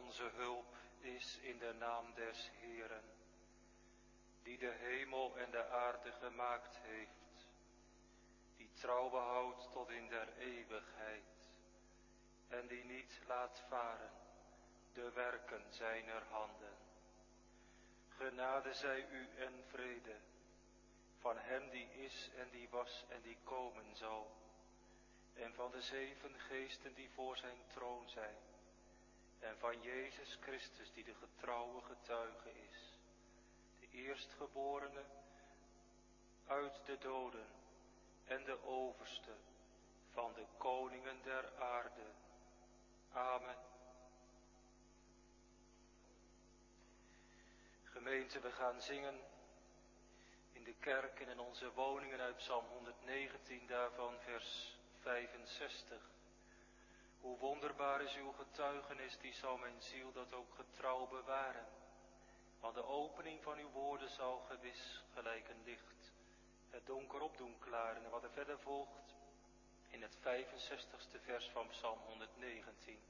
onze hulp is in de naam des Heeren, die de hemel en de aarde gemaakt heeft, die trouw behoudt tot in der eeuwigheid, en die niet laat varen de werken zijner handen. Genade zij u en vrede, van hem die is en die was en die komen zal, en van de 7 geesten die voor zijn troon zijn, en van Jezus Christus die de getrouwe getuige is, de eerstgeborene uit de doden en de overste van de koningen der aarde. Amen. Gemeente, we gaan zingen in de kerk en in onze woningen uit Psalm 119, daarvan vers 65. Hoe wonderbaar is uw getuigenis, die zal mijn ziel dat ook getrouw bewaren. Want de opening van uw woorden zal gewis gelijk een licht het donker op doen klaren. En wat er verder volgt in het 65ste vers van Psalm 119.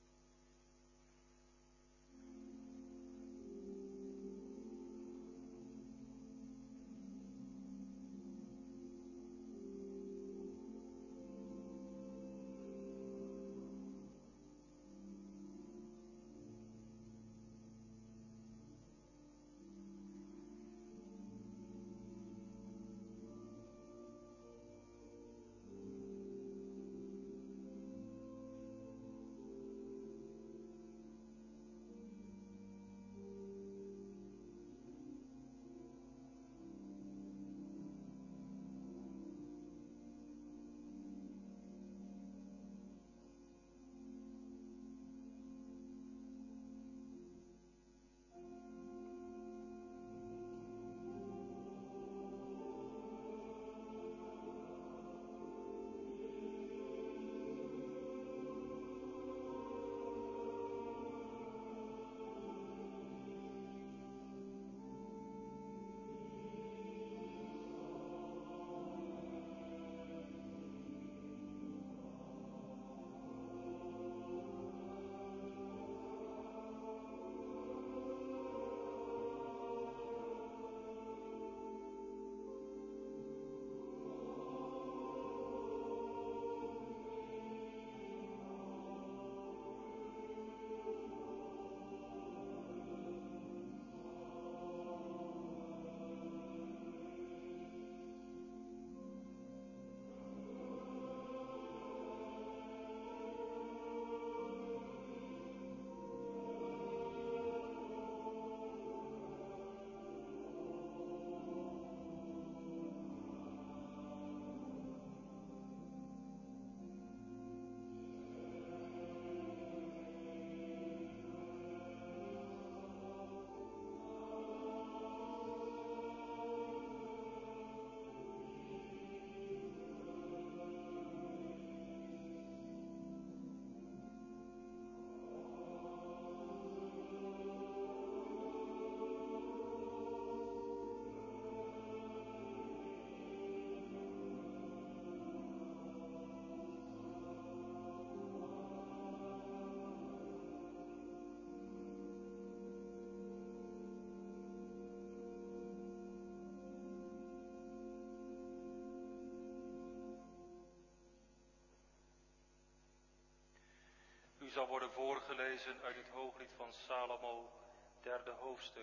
U zal worden voorgelezen uit het Hooglied van Salomo, 3e hoofdstuk.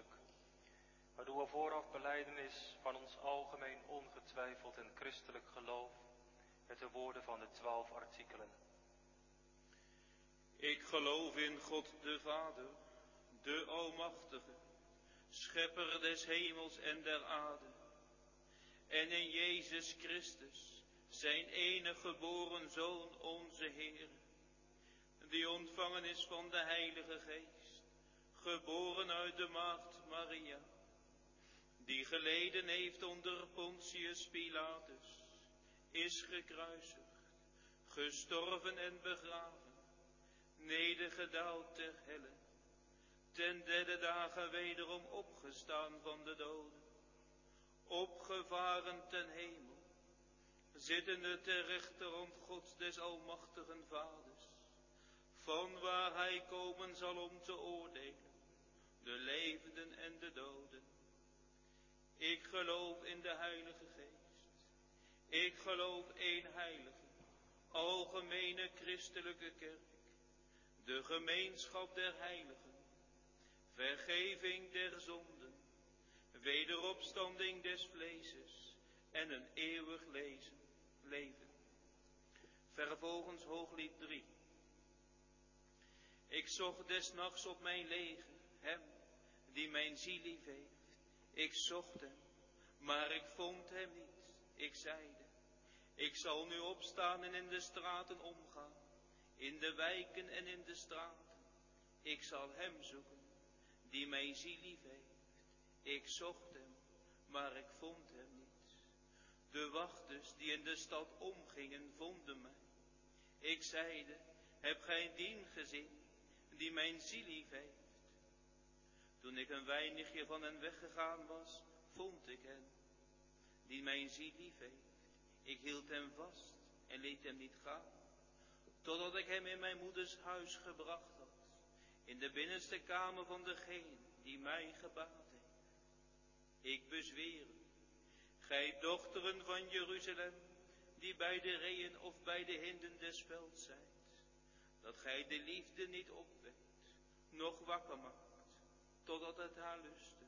Maar doen we vooraf belijdenis van ons algemeen ongetwijfeld en christelijk geloof met de woorden van de 12 artikelen. Ik geloof in God de Vader, de Almachtige, Schepper des hemels en der aarde, en in Jezus Christus, zijn enige geboren Zoon, onze Heer, die ontvangen is van de Heilige Geest, geboren uit de maagd Maria, die geleden heeft onder Pontius Pilatus, is gekruisigd, gestorven en begraven, nedergedaald ter helle, ten 3e dagen wederom opgestaan van de doden, opgevaren ten hemel, zittende ter rechterhand Gods des almachtigen Vaders, van waar hij komen zal om te oordelen, de levenden en de doden. Ik geloof in de Heilige Geest. Ik geloof één heilige, algemene christelijke kerk, de gemeenschap der heiligen, vergeving der zonden, wederopstanding des vleeses en een eeuwig leven. Vervolgens Hooglied 3. Ik zocht des nachts op mijn leger, hem die mijn ziel lief heeft. Ik zocht hem, maar ik vond hem niet. Ik zeide, ik zal nu opstaan en in de straten omgaan, in de wijken en in de straten. Ik zal hem zoeken, die mijn ziel lief heeft. Ik zocht hem, maar ik vond hem niet. De wachters die in de stad omgingen, vonden mij. Ik zeide, heb gij dien gezien, die mijn ziel lief heeft? Toen ik een weinigje van hen weggegaan was, vond ik hen, die mijn ziel lief heeft. Ik hield hem vast en liet hem niet gaan, totdat ik hem in mijn moeders huis gebracht had, in de binnenste kamer van degene die mij gebaat heeft. Ik bezweer u, gij dochteren van Jeruzalem, die bij de reeën of bij de hinden des velds zijt, dat gij de liefde niet opwekt, noch wakker maakt, totdat het haar lustte.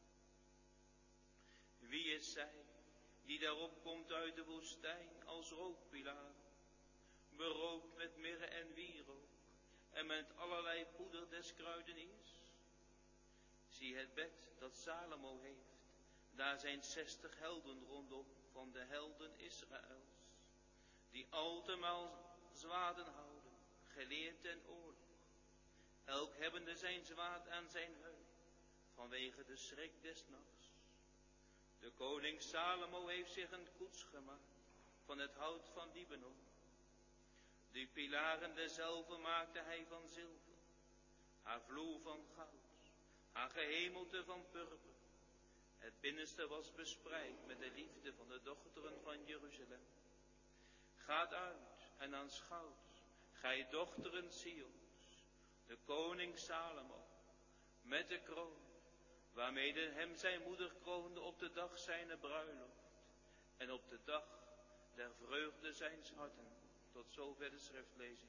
Wie is zij, die daarop komt uit de woestijn als rookpilaar, berookt met mirre en wierook en met allerlei poeder des kruideniers? Zie het bed dat Salomo heeft, daar zijn 60 helden rondom van de helden Israëls, die altemaal zwaarden houden, geleerd ten oorlog, elk hebbende zijn zwaard aan zijn heup, vanwege de schrik des nachts. De koning Salomo heeft zich een koets gemaakt van het hout van Libanon. De pilaren derzelve maakte hij van zilver, haar vloer van goud, haar gehemelte van purper. Het binnenste was bespreid met de liefde van de dochteren van Jeruzalem. Gaat uit en aanschouwt, gij dochteren Sions, de koning Salomo, met de kroon, waarmede hem zijn moeder kroonde op de dag zijner bruiloft en op de dag der vreugde zijns harten. Tot zover de schriftlezing.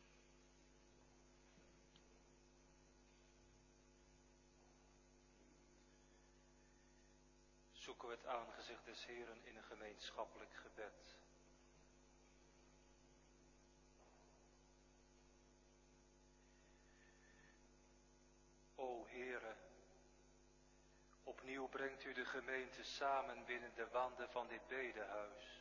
Zoeken we het aangezicht des Heeren in een gemeenschappelijk gebed. O Heere, opnieuw brengt u de gemeente samen binnen de wanden van dit bedehuis.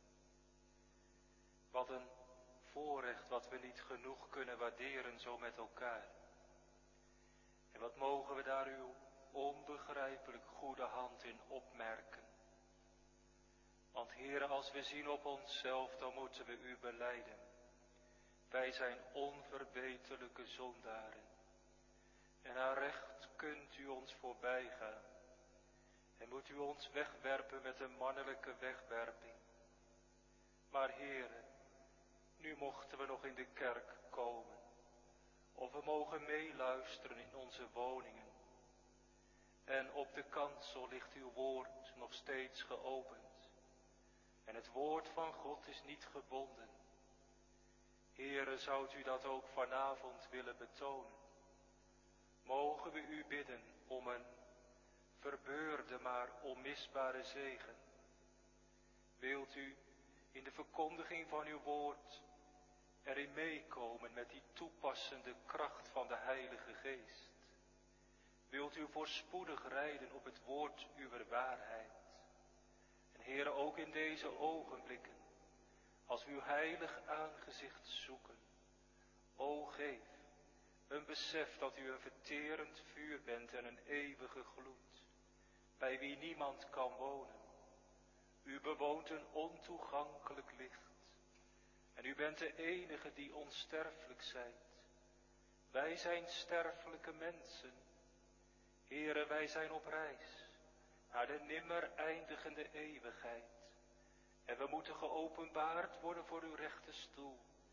Wat een voorrecht wat we niet genoeg kunnen waarderen zo met elkaar. En wat mogen we daar uw onbegrijpelijk goede hand in opmerken. Want Heere, als we zien op onszelf, dan moeten we u belijden. Wij zijn onverbeterlijke zondaren. En aan recht kunt u ons voorbij gaan. En moet u ons wegwerpen met een mannelijke wegwerping. Maar Heere, nu mochten we nog in de kerk komen. Of we mogen meeluisteren in onze woningen. En op de kansel ligt uw woord nog steeds geopend. En het woord van God is niet gebonden. Heere, zoudt u dat ook vanavond willen betonen? Mogen we u bidden om een verbeurde maar onmisbare zegen. Wilt u in de verkondiging van uw woord erin meekomen met die toepassende kracht van de Heilige Geest? Wilt u voorspoedig rijden op het woord uwer waarheid? En Heere, ook in deze ogenblikken, als we uw heilig aangezicht zoeken, o geef een besef dat u een verterend vuur bent en een eeuwige gloed, bij wie niemand kan wonen. U bewoont een ontoegankelijk licht. En u bent de enige die onsterfelijk zijt. Wij zijn sterfelijke mensen. Heere, wij zijn op reis naar de nimmer eindigende eeuwigheid. En we moeten geopenbaard worden voor uw rechte stoel.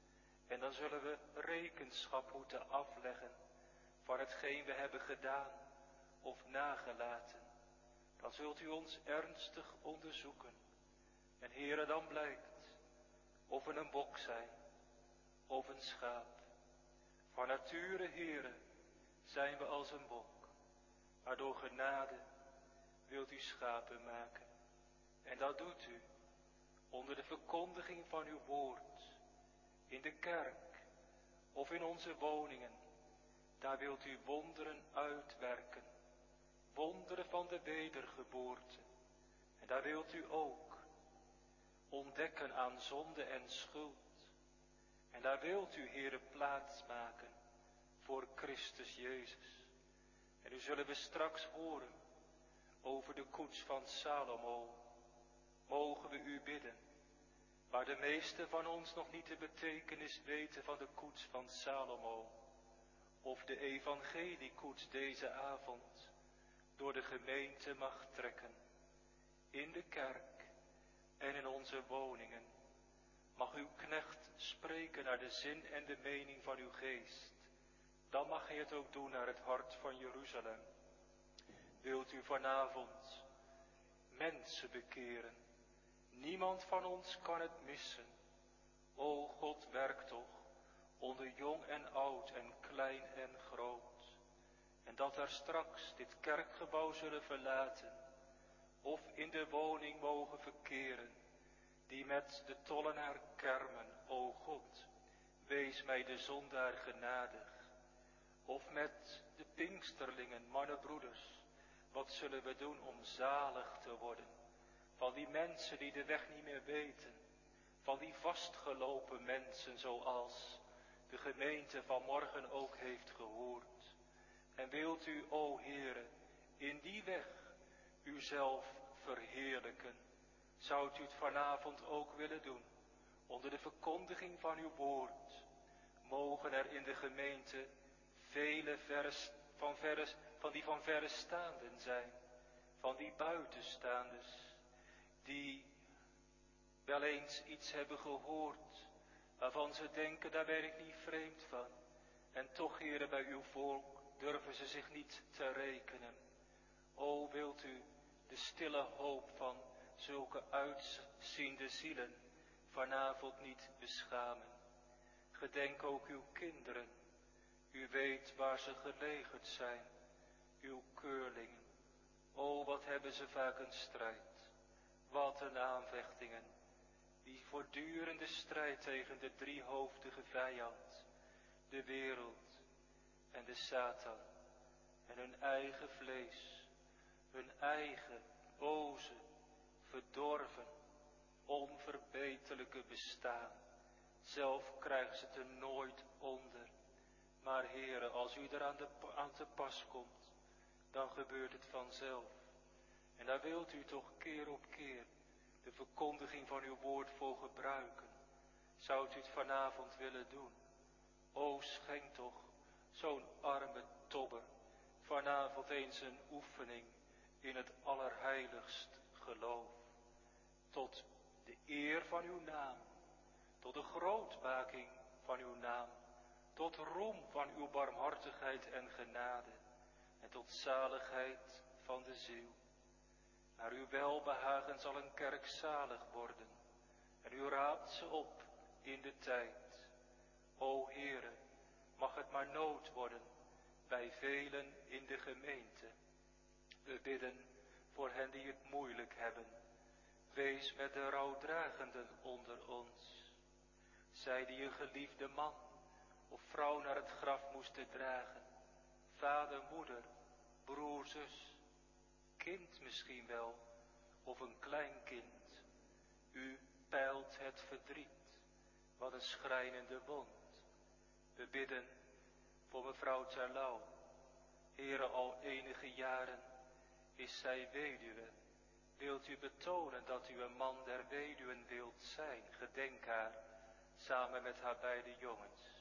En dan zullen we rekenschap moeten afleggen van hetgeen we hebben gedaan of nagelaten. Dan zult u ons ernstig onderzoeken. En Heere, dan blijkt of we een bok zijn of een schaap. Van nature, Heere, zijn we als een bok. Maar door genade wilt u schapen maken. En dat doet u onder de verkondiging van uw woord. In de kerk of in onze woningen. Daar wilt u wonderen uitwerken. Wonderen van de wedergeboorte. En daar wilt u ook ontdekken aan zonde en schuld. En daar wilt u, Heere, plaats maken voor Christus Jezus. En nu zullen we straks horen over de koets van Salomo. Mogen we u bidden, waar de meesten van ons nog niet de betekenis weten van de koets van Salomo, of de evangeliekoets deze avond door de gemeente mag trekken, in de kerk en in onze woningen. Mag uw knecht spreken naar de zin en de mening van uw geest. Dan mag hij het ook doen naar het hart van Jeruzalem. Wilt u vanavond mensen bekeren? Niemand van ons kan het missen. O God, werk toch onder jong en oud en klein en groot. En dat er straks dit kerkgebouw zullen verlaten, of in de woning mogen verkeren, die met de tollenaar kermen. O God, wees mij de zondaar genadig. Of met de Pinksterlingen, mannenbroeders, wat zullen we doen om zalig te worden? Van die mensen die de weg niet meer weten, van die vastgelopen mensen zoals de gemeente vanmorgen ook heeft gehoord. En wilt u, o Heere, in die weg uzelf verheerlijken? Zoudt u het vanavond ook willen doen, onder de verkondiging van uw woord? Mogen er in de gemeente vele van die van verre staanden zijn, van die buitenstaanders, die wel eens iets hebben gehoord, waarvan ze denken, daar ben ik niet vreemd van. En toch, Heere, bij uw volk durven ze zich niet te rekenen. O, wilt u de stille hoop van zulke uitziende zielen vanavond niet beschamen? Gedenk ook uw kinderen. U weet waar ze gelegerd zijn, uw keurlingen. O, wat hebben ze vaak een strijd. Wat een aanvechtingen. Die voortdurende strijd tegen de driehoofdige vijand, de wereld en de Satan. En hun eigen vlees, hun eigen boze, verdorven, onverbeterlijke bestaan. Zelf krijgen ze het er nooit onder. Maar Heere, als u er aan te pas komt, dan gebeurt het vanzelf. En daar wilt u toch keer op keer de verkondiging van uw woord voor gebruiken. Zoudt u het vanavond willen doen? O, schenk toch zo'n arme tobber vanavond eens een oefening in het allerheiligst geloof. Tot de eer van uw naam, tot de grootmaking van uw naam, tot roem van uw barmhartigheid en genade en tot zaligheid van de ziel. Naar uw welbehagen zal een kerk zalig worden en u raapt ze op in de tijd. O Heere, mag het maar nood worden bij velen in de gemeente. We bidden voor hen die het moeilijk hebben. Wees met de rouwdragenden onder ons. Zij die een geliefde man of vrouw naar het graf moesten dragen. Vader, moeder, broer, zus, kind misschien wel, of een kleinkind. U peilt het verdriet, wat een schrijnende wond. We bidden voor mevrouw Terlouw. Heere, al enige jaren is zij weduwe. Wilt u betonen dat u een man der weduwen wilt zijn? Gedenk haar, samen met haar beide jongens.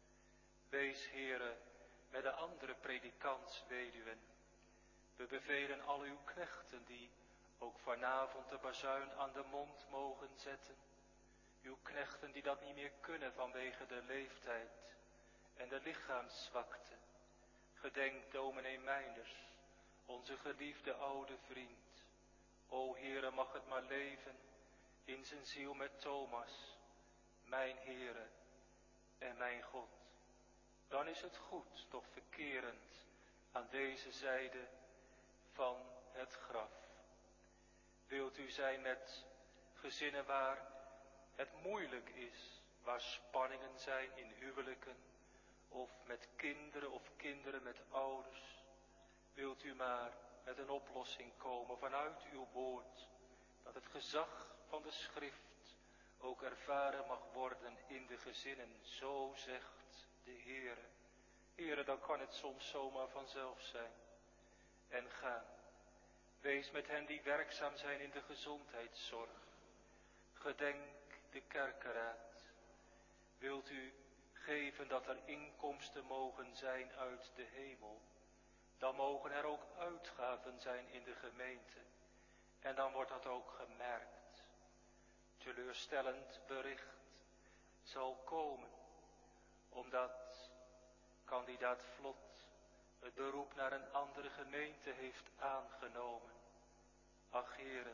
Wees, Heere, met de andere predikantsweduwen. We bevelen al uw knechten die ook vanavond de bazuin aan de mond mogen zetten. Uw knechten die dat niet meer kunnen vanwege de leeftijd en de lichaamszwakte. Gedenk dominee Meinders, onze geliefde oude vriend. O Heere, mag het maar leven in zijn ziel met Thomas, mijn Heere en mijn God. Dan is het goed, toch verkerend aan deze zijde van het graf. Wilt u zijn met gezinnen waar het moeilijk is, waar spanningen zijn in huwelijken, of met kinderen met ouders. Wilt u maar met een oplossing komen vanuit uw woord, dat het gezag van de schrift ook ervaren mag worden in de gezinnen, zo zegt de Heere. Heere, dan kan het soms zomaar vanzelf zijn. En ga, wees met hen die werkzaam zijn in de gezondheidszorg. Gedenk de kerkenraad. Wilt u geven dat er inkomsten mogen zijn uit de hemel, dan mogen er ook uitgaven zijn in de gemeente. En dan wordt dat ook gemerkt. Teleurstellend bericht zal komen, omdat kandidaat Vlot het beroep naar een andere gemeente heeft aangenomen. Ach Heere,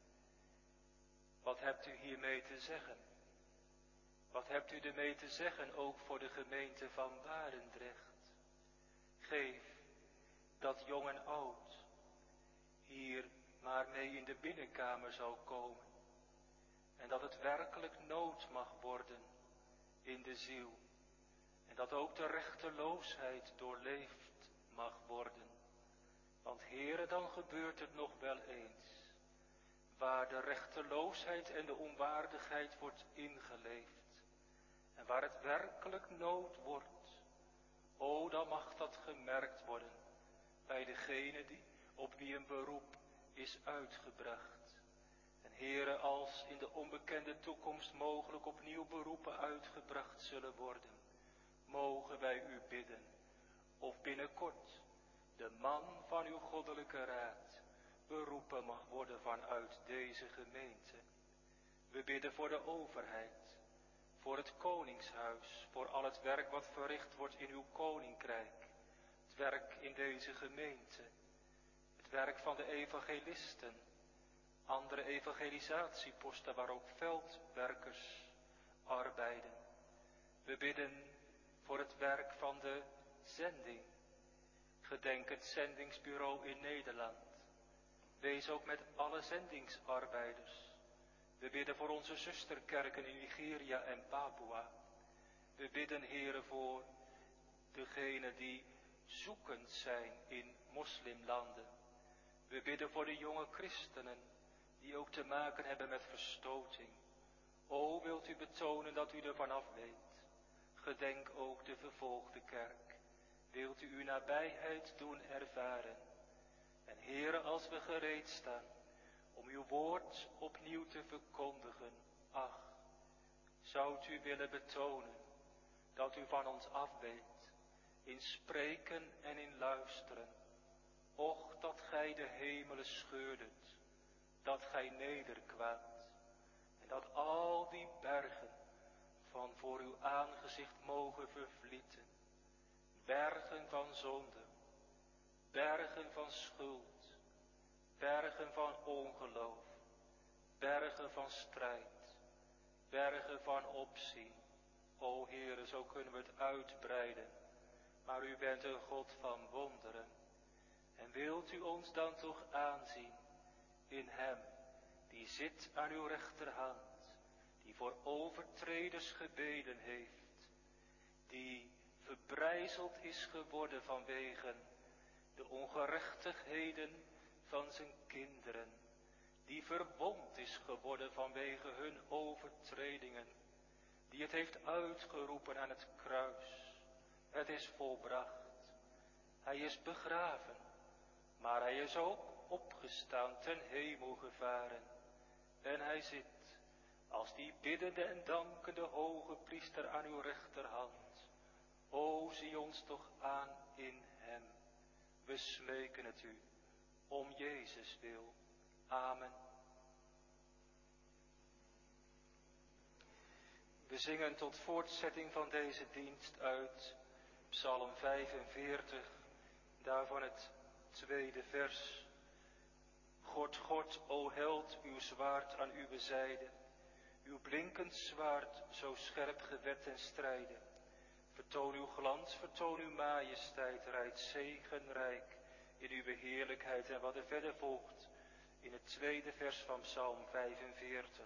wat hebt u hiermee te zeggen? Wat hebt u ermee te zeggen ook voor de gemeente van Barendrecht? Geef dat jong en oud hier maar mee in de binnenkamer zal komen. En dat het werkelijk nood mag worden in de ziel. En dat ook de rechteloosheid doorleefd mag worden. Want Heere, dan gebeurt het nog wel eens. Waar de rechteloosheid en de onwaardigheid wordt ingeleefd. En waar het werkelijk nood wordt. O, dan mag dat gemerkt worden bij degene op wie een beroep is uitgebracht. En Heere, als in de onbekende toekomst mogelijk opnieuw beroepen uitgebracht zullen worden, mogen wij u bidden, of binnenkort de man van uw goddelijke raad beroepen mag worden vanuit deze gemeente. We bidden voor de overheid, voor het koningshuis, voor al het werk wat verricht wordt in uw koninkrijk, het werk in deze gemeente, het werk van de evangelisten, andere evangelisatieposten waar ook veldwerkers arbeiden. We bidden voor het werk van de zending. Gedenk het zendingsbureau in Nederland. Wees ook met alle zendingsarbeiders. We bidden voor onze zusterkerken in Nigeria en Papua. We bidden, Heere, voor degenen die zoekend zijn in moslimlanden. We bidden voor de jonge christenen die ook te maken hebben met verstoting. O, wilt u betonen dat u er vanaf weet. Gedenk ook de vervolgde kerk. Wilt u uw nabijheid doen ervaren. En Heere, als we gereed staan om uw woord opnieuw te verkondigen, ach, zoudt u willen betonen dat u van ons afweet, in spreken en in luisteren. Och, dat gij de hemelen scheurdet, dat gij nederkwaamt, en dat al die bergen van voor uw aangezicht mogen vervlieten. Bergen van zonde, bergen van schuld, bergen van ongeloof, bergen van strijd, bergen van opzien. O Heere, zo kunnen we het uitbreiden, maar u bent een God van wonderen. En wilt u ons dan toch aanzien in hem, die zit aan uw rechterhand, die voor overtreders gebeden heeft, die verbrijzeld is geworden vanwege de ongerechtigheden van zijn kinderen, die verwond is geworden vanwege hun overtredingen, die het heeft uitgeroepen aan het kruis. Het is volbracht. Hij is begraven, maar hij is ook opgestaan, ten hemel gevaren. En hij zit als die biddende en dankende hoge priester aan uw rechterhand. O, zie ons toch aan in hem. We smeken het u, om Jezus wil. Amen. We zingen tot voortzetting van deze dienst uit Psalm 45, daarvan het tweede vers. God, God, o held, uw zwaard aan uw zijde, uw blinkend zwaard zo scherp gewet ten strijde. Vertoon uw glans, vertoon uw majesteit, rijd zegenrijk in uw heerlijkheid. En wat er verder volgt in het tweede vers van Psalm 45.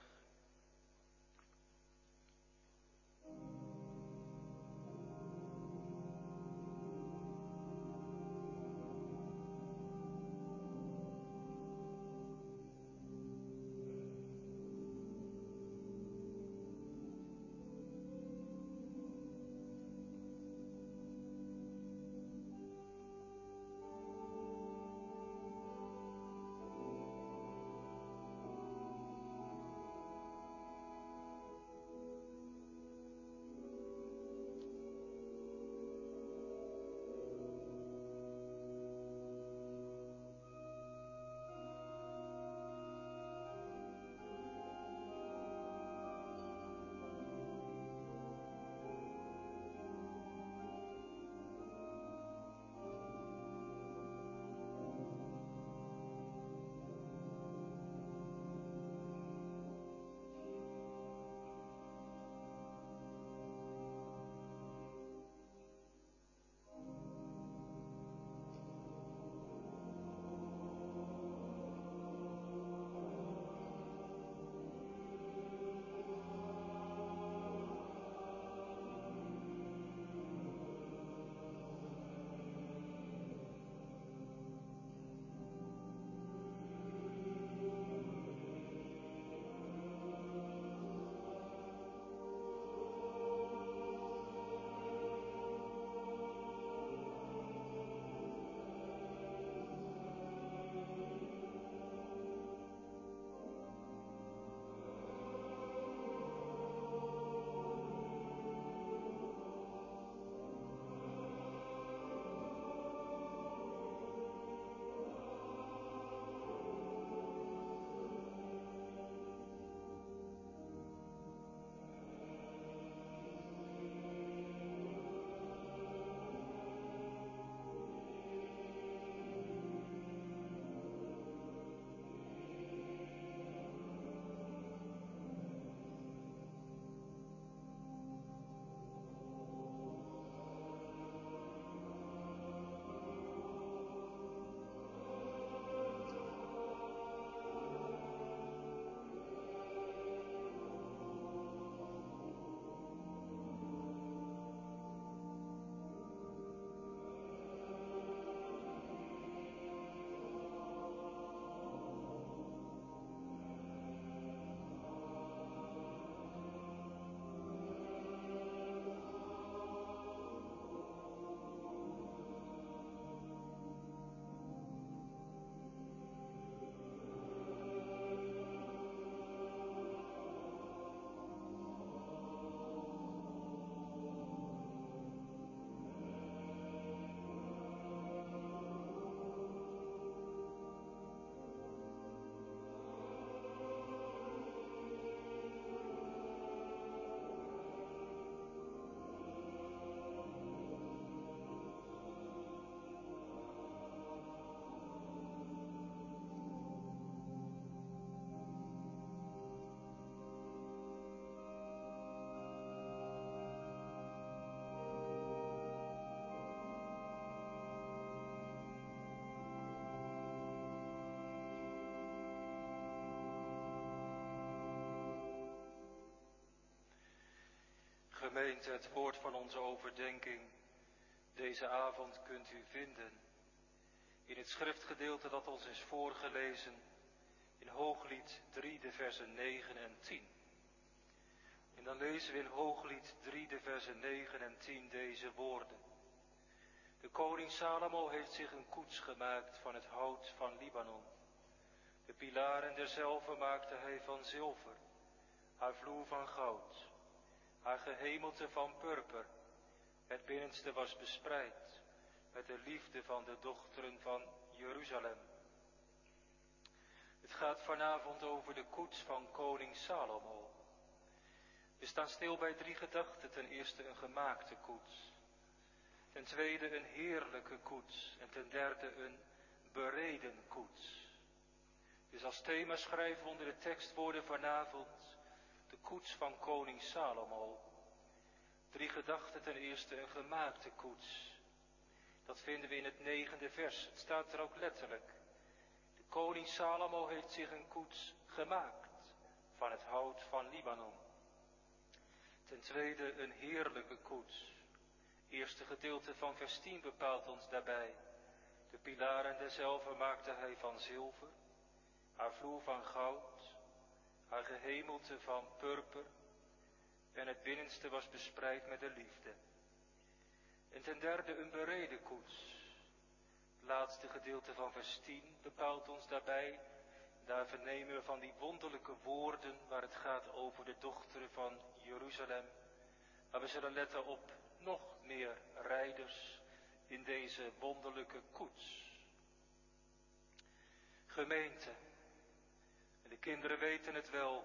Gemeente, het woord van onze overdenking deze avond kunt u vinden in het schriftgedeelte dat ons is voorgelezen in Hooglied 3, de versen 9 en 10. En dan lezen we in Hooglied 3, de versen 9 en 10 deze woorden. De koning Salomo heeft zich een koets gemaakt van het hout van Libanon. De pilaren derzelve maakte hij van zilver, haar vloer van goud, haar gehemelte van purper. Het binnenste was bespreid met de liefde van de dochteren van Jeruzalem. Het gaat vanavond over de koets van koning Salomo. We staan stil bij 3 gedachten. Ten eerste een gemaakte koets. Ten tweede een heerlijke koets. En ten derde een bereden koets. Dus als thema schrijven we onder de tekstwoorden vanavond de koets van koning Salomo. 3 gedachten. Ten eerste een gemaakte koets. Dat vinden we in het 9e vers. Het staat er ook letterlijk. De koning Salomo heeft zich een koets gemaakt van het hout van Libanon. Ten tweede een heerlijke koets. Eerste gedeelte van vers 10 bepaalt ons daarbij. De pilaren derzelve maakte hij van zilver, haar vloer van goud, haar gehemelte van purper en het binnenste was bespreid met de liefde. En ten derde een bereden koets. Het laatste gedeelte van vers 10 bepaalt ons daarbij. Daar vernemen we van die wonderlijke woorden waar het gaat over de dochteren van Jeruzalem. Maar we zullen letten op nog meer rijders in deze wonderlijke koets. Gemeente, en de kinderen weten het wel.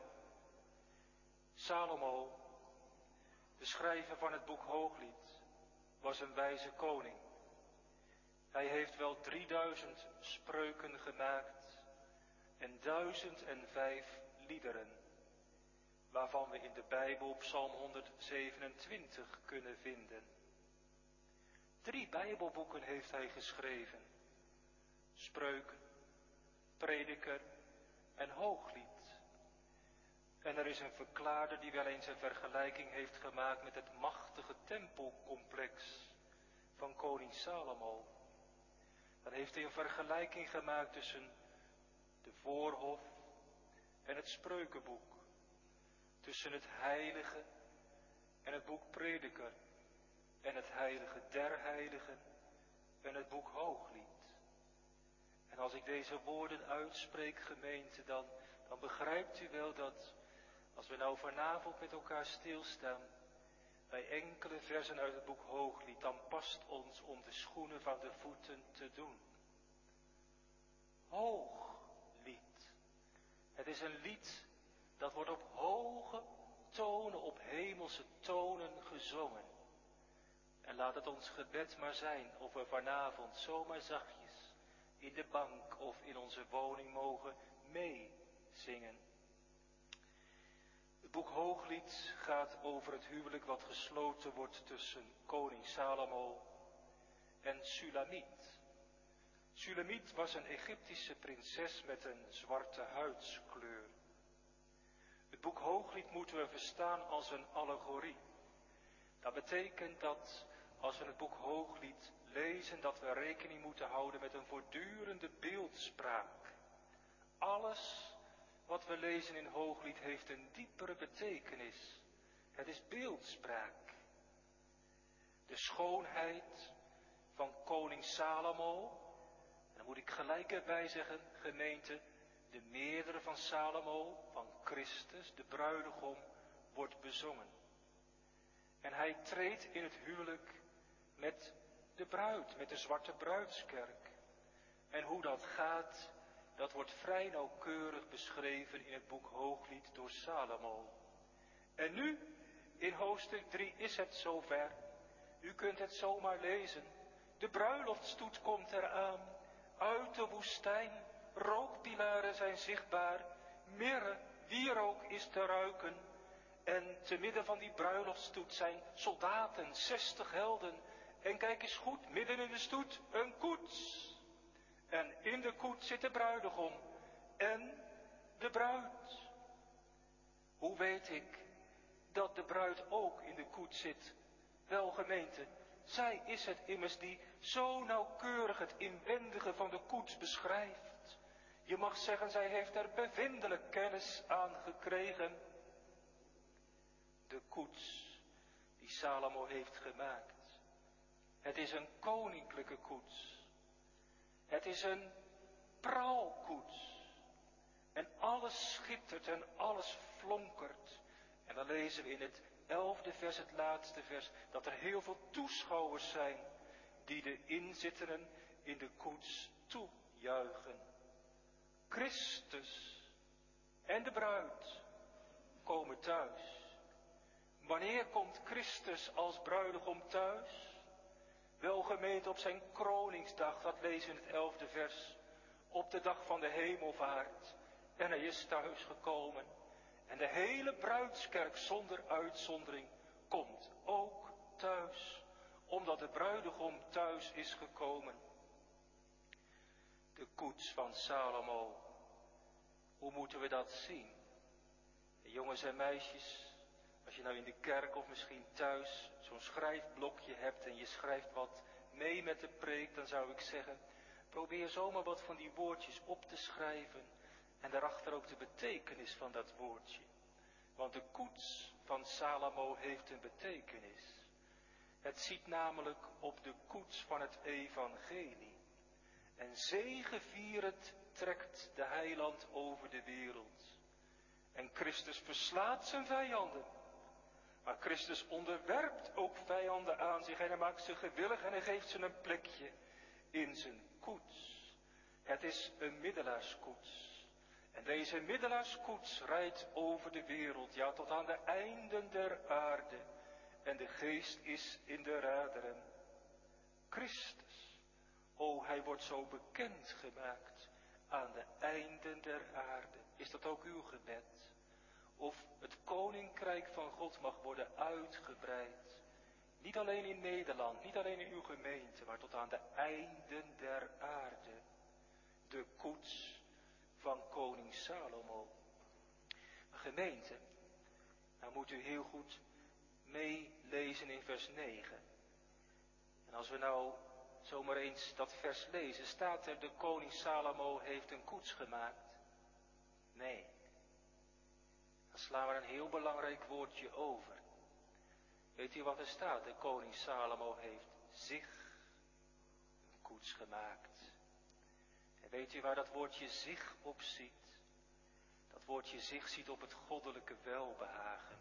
Salomo, de schrijver van het boek Hooglied, was een wijze koning. Hij heeft wel 3000 spreuken gemaakt en 1005 liederen, waarvan we in de Bijbel Psalm 127 kunnen vinden. 3 Bijbelboeken heeft hij geschreven. Spreuken, Prediker en Hooglied. En er is een verklaarder die wel eens een vergelijking heeft gemaakt met het machtige tempelcomplex van koning Salomo. Dan heeft hij een vergelijking gemaakt tussen de voorhof en het spreukenboek. Tussen het heilige en het boek Prediker. En het heilige der heiligen en het boek Hooglied. En als ik deze woorden uitspreek, gemeente, dan begrijpt u wel dat als we nou vanavond met elkaar stilstaan bij enkele versen uit het boek Hooglied, dan past ons om de schoenen van de voeten te doen. Hooglied. Het is een lied dat wordt op hoge tonen, op hemelse tonen gezongen. En laat het ons gebed maar zijn of we vanavond zomaar zachtjes in de bank of in onze woning mogen meezingen. Het boek Hooglied gaat over het huwelijk wat gesloten wordt tussen koning Salomo en Sulamiet. Sulamiet was een Egyptische prinses met een zwarte huidskleur. Het boek Hooglied moeten we verstaan als een allegorie. Dat betekent dat als we het boek Hooglied lezen, dat we rekening moeten houden met een voortdurende beeldspraak. Alles wat we lezen in Hooglied heeft een diepere betekenis. Het is beeldspraak. De schoonheid van koning Salomo, en dan moet ik gelijk erbij zeggen, gemeente, de meerdere van Salomo, van Christus, de bruidegom, wordt bezongen. En hij treedt in het huwelijk met de bruid, met de zwarte bruidskerk. En hoe dat gaat, dat wordt vrij nauwkeurig beschreven in het boek Hooglied door Salomo. En nu, in hoofdstuk 3 is het zover. U kunt het zomaar lezen. De bruiloftstoet komt eraan. Uit de woestijn, rookpilaren zijn zichtbaar. Mirre, wierook is te ruiken. En te midden van die bruiloftstoet zijn soldaten, 60 helden. En kijk eens goed, midden in de stoet, een koets. En in de koets zit de bruidegom en de bruid. Hoe weet ik dat de bruid ook in de koets zit? Wel, gemeente, zij is het immers die zo nauwkeurig het inwendige van de koets beschrijft. Je mag zeggen, zij heeft er bevindelijk kennis aan gekregen. De koets die Salomo heeft gemaakt. Het is een koninklijke koets. Het is een praalkoets. En alles schittert en alles flonkert. En dan lezen we in het 11e vers, het laatste vers, dat er heel veel toeschouwers zijn die de inzittenden in de koets toejuichen. Christus en de bruid komen thuis. Wanneer komt Christus als bruidegom thuis? Wel gemeente op zijn kroningsdag, dat lezen we in het 11e vers. Op de dag van de hemelvaart. En hij is thuis gekomen. En de hele bruidskerk zonder uitzondering komt ook thuis. Omdat de bruidegom thuis is gekomen. De koets van Salomo. Hoe moeten we dat zien? Jongens en meisjes, als je nou in de kerk of misschien thuis zo'n schrijfblokje hebt en je schrijft wat mee met de preek, dan zou ik zeggen, probeer zomaar wat van die woordjes op te schrijven en daarachter ook de betekenis van dat woordje. Want de koets van Salomo heeft een betekenis. Het ziet namelijk op de koets van het evangelie. En zegevierend trekt de heiland over de wereld. En Christus verslaat zijn vijanden. Maar Christus onderwerpt ook vijanden aan zich en hij maakt ze gewillig en hij geeft ze een plekje in zijn koets. Het is een middelaarskoets. En deze middelaarskoets rijdt over de wereld, ja tot aan de einden der aarde. En de geest is in de raderen. Christus, o hij wordt zo bekend gemaakt aan de einden der aarde. Is dat ook uw gebed? Of het koninkrijk van God mag worden uitgebreid. Niet alleen in Nederland, niet alleen in uw gemeente, maar tot aan de einden der aarde. De koets van koning Salomo. Gemeente, nou moet u heel goed meelezen in vers 9. En als we nou zomaar eens dat vers lezen, staat er de koning Salomo heeft een koets gemaakt? Nee. Dan slaan we een heel belangrijk woordje over. Weet u wat er staat? De koning Salomo heeft zich een koets gemaakt. En weet u waar dat woordje zich op ziet? Dat woordje zich ziet op het goddelijke welbehagen.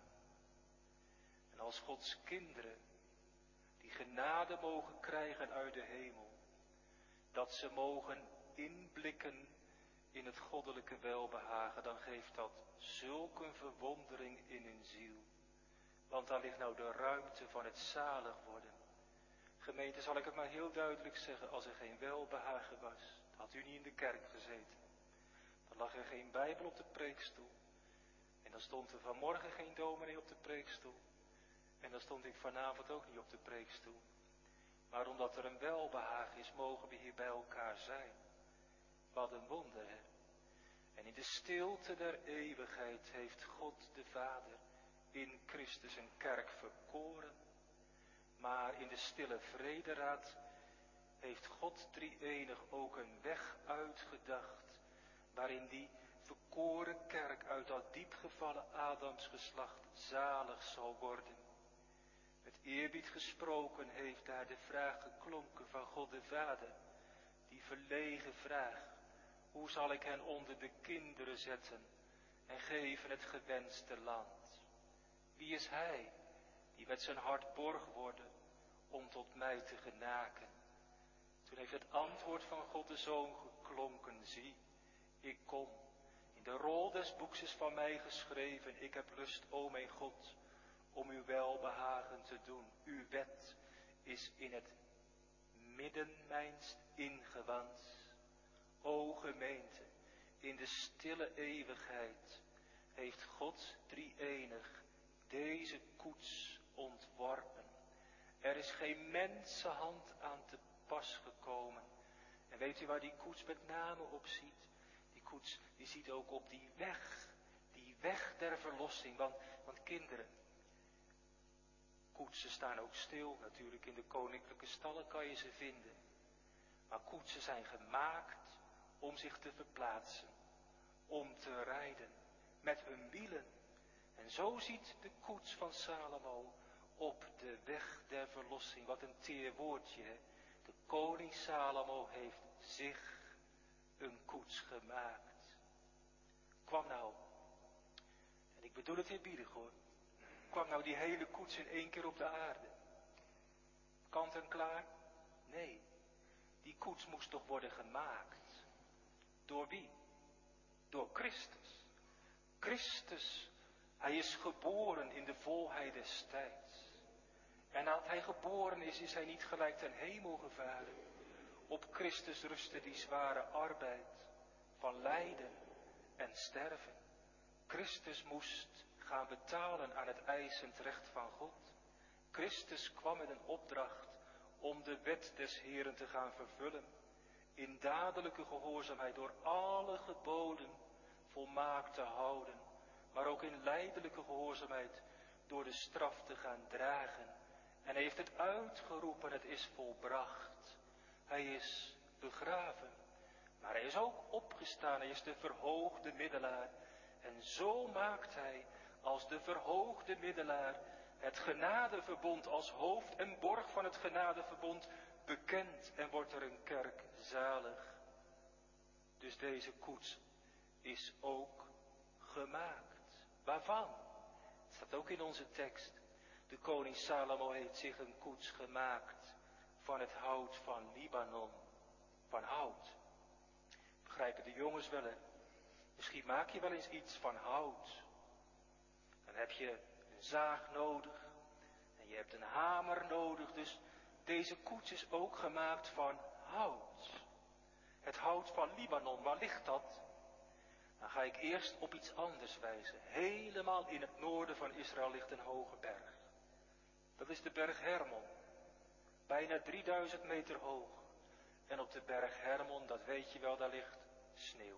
En als Gods kinderen die genade mogen krijgen uit de hemel, dat ze mogen inblikken in het goddelijke welbehagen, dan geeft dat zulke verwondering in hun ziel. Want daar ligt nou de ruimte van het zalig worden. Gemeente, zal ik het maar heel duidelijk zeggen, als er geen welbehagen was, dan had u niet in de kerk gezeten. Dan lag er geen Bijbel op de preekstoel. En dan stond er vanmorgen geen dominee op de preekstoel. En dan stond ik vanavond ook niet op de preekstoel. Maar omdat er een welbehagen is, mogen we hier bij elkaar zijn. Wat een wonder, hè? En in de stilte der eeuwigheid heeft God de Vader in Christus een kerk verkoren. Maar in de stille vrederaad heeft God drie-enig ook een weg uitgedacht, waarin die verkoren kerk uit dat diepgevallen Adamsgeslacht zalig zal worden. Met eerbied gesproken heeft daar de vraag geklonken van God de Vader, die verlegen vraag: hoe zal ik hen onder de kinderen zetten en geven het gewenste land? Wie is hij die met zijn hart borg worden om tot mij te genaken? Toen heeft het antwoord van God de Zoon geklonken: zie, ik kom. In de rol des boekses van mij geschreven, ik heb lust, o mijn God, om uw welbehagen te doen. Uw wet is in het midden mijns ingewand. O gemeente, in de stille eeuwigheid heeft God drie-enig deze koets ontworpen. Er is geen mensenhand aan te pas gekomen. En weet u waar die koets met name op ziet? Die koets die ziet ook op die weg der verlossing. Want kinderen, koetsen staan ook stil, natuurlijk in de koninklijke stallen kan je ze vinden. Maar koetsen zijn gemaakt om zich te verplaatsen, om te rijden, met hun wielen. En zo ziet de koets van Salomo op de weg der verlossing. Wat een teer woordje, hè? De koning Salomo heeft zich een koets gemaakt. Kwam nou, en ik bedoel het eerbiedig hoor, kwam nou die hele koets in één keer op de aarde? Kant en klaar? Nee, die koets moest toch worden gemaakt. Door wie? Door Christus. Christus, Hij is geboren in de volheid des tijds. En nadat hij geboren is hij niet gelijk ten hemel gevaren. Op Christus rustte die zware arbeid van lijden en sterven. Christus moest gaan betalen aan het eisend recht van God. Christus kwam met een opdracht om de wet des Heeren te gaan vervullen. In dadelijke gehoorzaamheid door alle geboden volmaakt te houden. Maar ook in lijdelijke gehoorzaamheid door de straf te gaan dragen. En hij heeft het uitgeroepen, het is volbracht. Hij is begraven. Maar hij is ook opgestaan, hij is de verhoogde middelaar. En zo maakt hij als de verhoogde middelaar het genadeverbond als hoofd en borg van het genadeverbond bekend en wordt er een kerk zalig. Dus deze koets is ook gemaakt. Waarvan? Het staat ook in onze tekst. De koning Salomo heeft zich een koets gemaakt van het hout van Libanon. Van hout. Begrijpen de jongens wel, hè? Misschien maak je wel eens iets van hout. Dan heb je een zaag nodig. En je hebt een hamer nodig. Dus deze koets is ook gemaakt van hout. Het hout van Libanon, waar ligt dat? Dan ga ik eerst op iets anders wijzen. Helemaal in het noorden van Israël ligt een hoge berg. Dat is de berg Hermon. Bijna 3000 meter hoog. En op de berg Hermon, dat weet je wel, daar ligt sneeuw.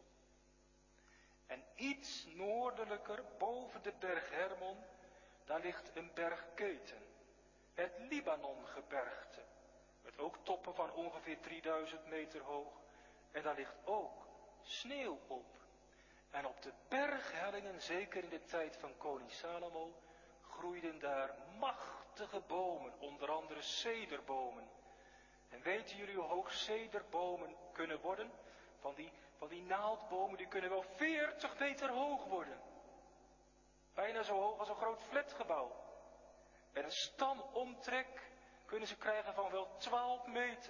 En iets noordelijker, boven de berg Hermon, daar ligt een berg Keten. Het Libanongebergte. Met ook toppen van ongeveer 3000 meter hoog. En daar ligt ook sneeuw op. En op de berghellingen, zeker in de tijd van koning Salomo, groeiden daar machtige bomen, onder andere cederbomen. En weten jullie hoe hoog cederbomen kunnen worden? Van die naaldbomen, die kunnen wel 40 meter hoog worden. Bijna zo hoog als een groot flatgebouw. En een stamomtrek kunnen ze krijgen van wel 12 meter.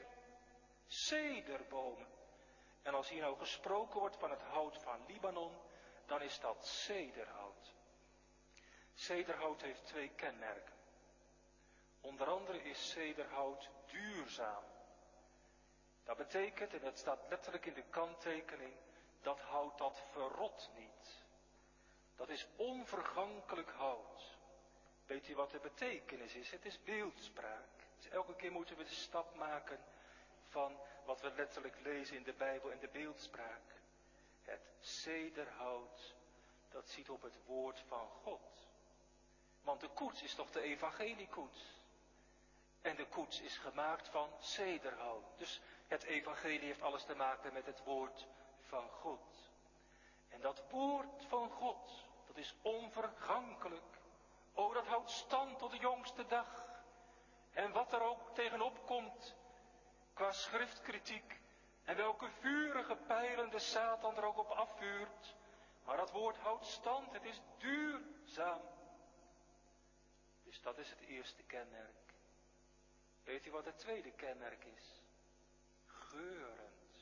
Cederbomen. En als hier nou gesproken wordt van het hout van Libanon, dan is dat cederhout. Cederhout heeft 2 kenmerken. Onder andere is cederhout duurzaam. Dat betekent, en dat staat letterlijk in de kanttekening, dat hout dat verrot niet. Dat is onvergankelijk hout. Weet u wat de betekenis is? Het is beeldspraak. Dus elke keer moeten we de stap maken van wat we letterlijk lezen in de Bijbel en de beeldspraak. Het cederhout, dat ziet op het woord van God. Want de koets is toch de evangeliekoets. En de koets is gemaakt van cederhout. Dus het evangelie heeft alles te maken met het woord van God. En dat woord van God, dat is onvergankelijk. O, dat houdt stand tot de jongste dag. En wat er ook tegenop komt, qua schriftkritiek, en welke vurige pijlen de Satan er ook op afvuurt. Maar dat woord houdt stand, het is duurzaam. Dus dat is het eerste kenmerk. Weet u wat het tweede kenmerk is? Geurend.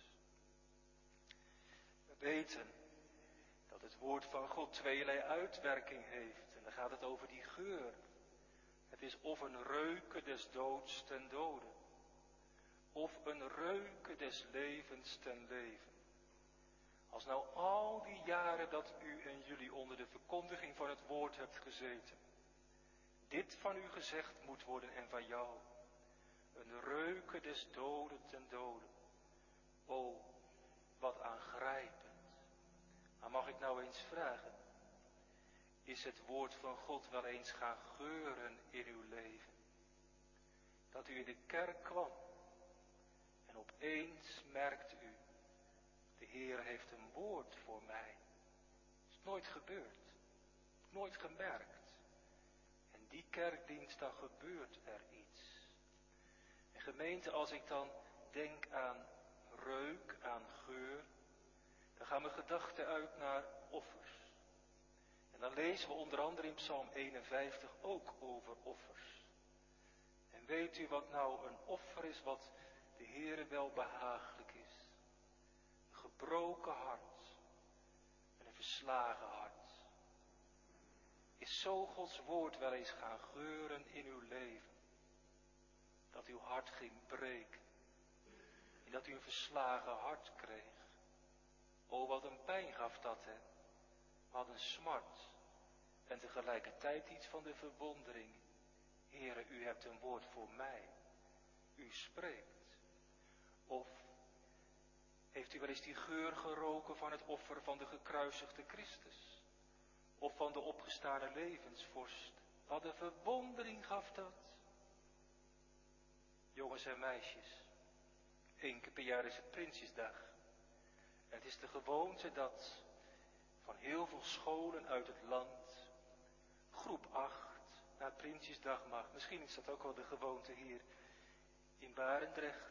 We weten dat het woord van God tweelei uitwerking heeft. En dan gaat het over die geur. Het is of een reuke des doods ten dode. Of een reuke des levens ten leven. Als nou al die jaren dat u en jullie onder de verkondiging van het woord hebt gezeten, dit van u gezegd moet worden en van jou. Een reuke des doden ten dode. O, wat aangrijpend. Maar mag ik nou eens vragen, is het woord van God wel eens gaan geuren in uw leven? Dat u in de kerk kwam en opeens merkt u, de Heer heeft een woord voor mij. Het is nooit gebeurd, nooit gemerkt. En die kerkdienst, dan gebeurt er iets. En gemeente, als ik dan denk aan reuk, aan geur, dan gaan mijn gedachten uit naar offers. En dan lezen we onder andere in Psalm 51 ook over offers. En weet u wat nou een offer is, wat de Heere wel behagelijk is? Een gebroken hart en een verslagen hart is zo Gods woord wel eens gaan geuren in uw leven? Dat uw hart ging breken. En dat u een verslagen hart kreeg. O, wat een pijn gaf dat, hè. Wat een smart. En tegelijkertijd iets van de verwondering. Heere, u hebt een woord voor mij. U spreekt. Of heeft u wel eens die geur geroken van het offer van de gekruisigde Christus? Of van de opgestane levensvorst? Wat een verwondering gaf dat. Jongens en meisjes, 1 keer per jaar is het Prinsjesdag. En het is de gewoonte dat van heel veel scholen uit het land groep 8 naar Prinsjesdag mag. Misschien is dat ook wel de gewoonte hier in Barendrecht.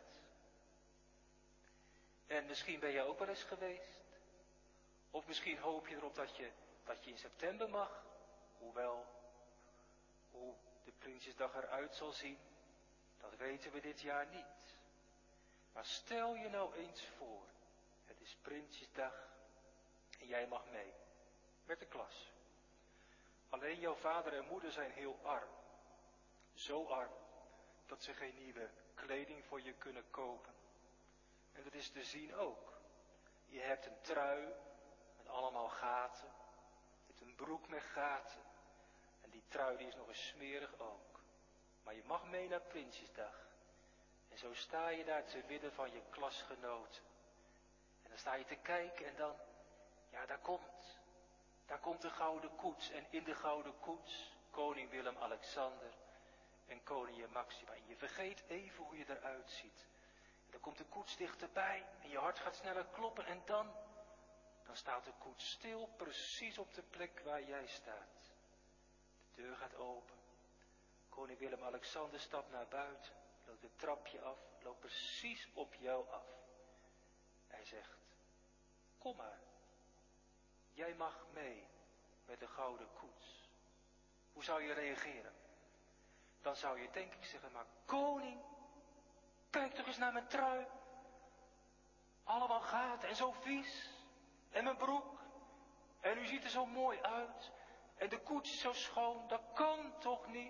En misschien ben je ook wel eens geweest. Of misschien hoop je erop dat je in september mag. Hoewel, hoe de Prinsjesdag eruit zal zien, dat weten we dit jaar niet. Maar stel je nou eens voor, het is Prinsjesdag en jij mag mee met de klas. Alleen jouw vader en moeder zijn heel arm. Zo arm dat ze geen nieuwe kleding voor je kunnen kopen. En dat is te zien ook. Je hebt een trui met allemaal gaten. Je hebt een broek met gaten. En die trui die is nog eens smerig ook. Maar je mag mee naar Prinsjesdag. En zo sta je daar te midden van je klasgenoten. En dan sta je te kijken en dan, ja, daar komt de gouden koets. En in de gouden koets, koning Willem-Alexander en koningin Maxima. En je vergeet even hoe je eruit ziet. En dan komt de koets dichterbij en je hart gaat sneller kloppen. En dan staat de koets stil, precies op de plek waar jij staat. De deur gaat open. Koning Willem-Alexander stapt naar buiten, loopt het trapje af, loopt precies op jou af. Hij zegt, kom maar, jij mag mee met de gouden koets. Hoe zou je reageren? Dan zou je denk ik zeggen, maar koning, kijk toch eens naar mijn trui. Allemaal gaten en zo vies. En mijn broek. En u ziet er zo mooi uit. En de koets is zo schoon, dat kan toch niet?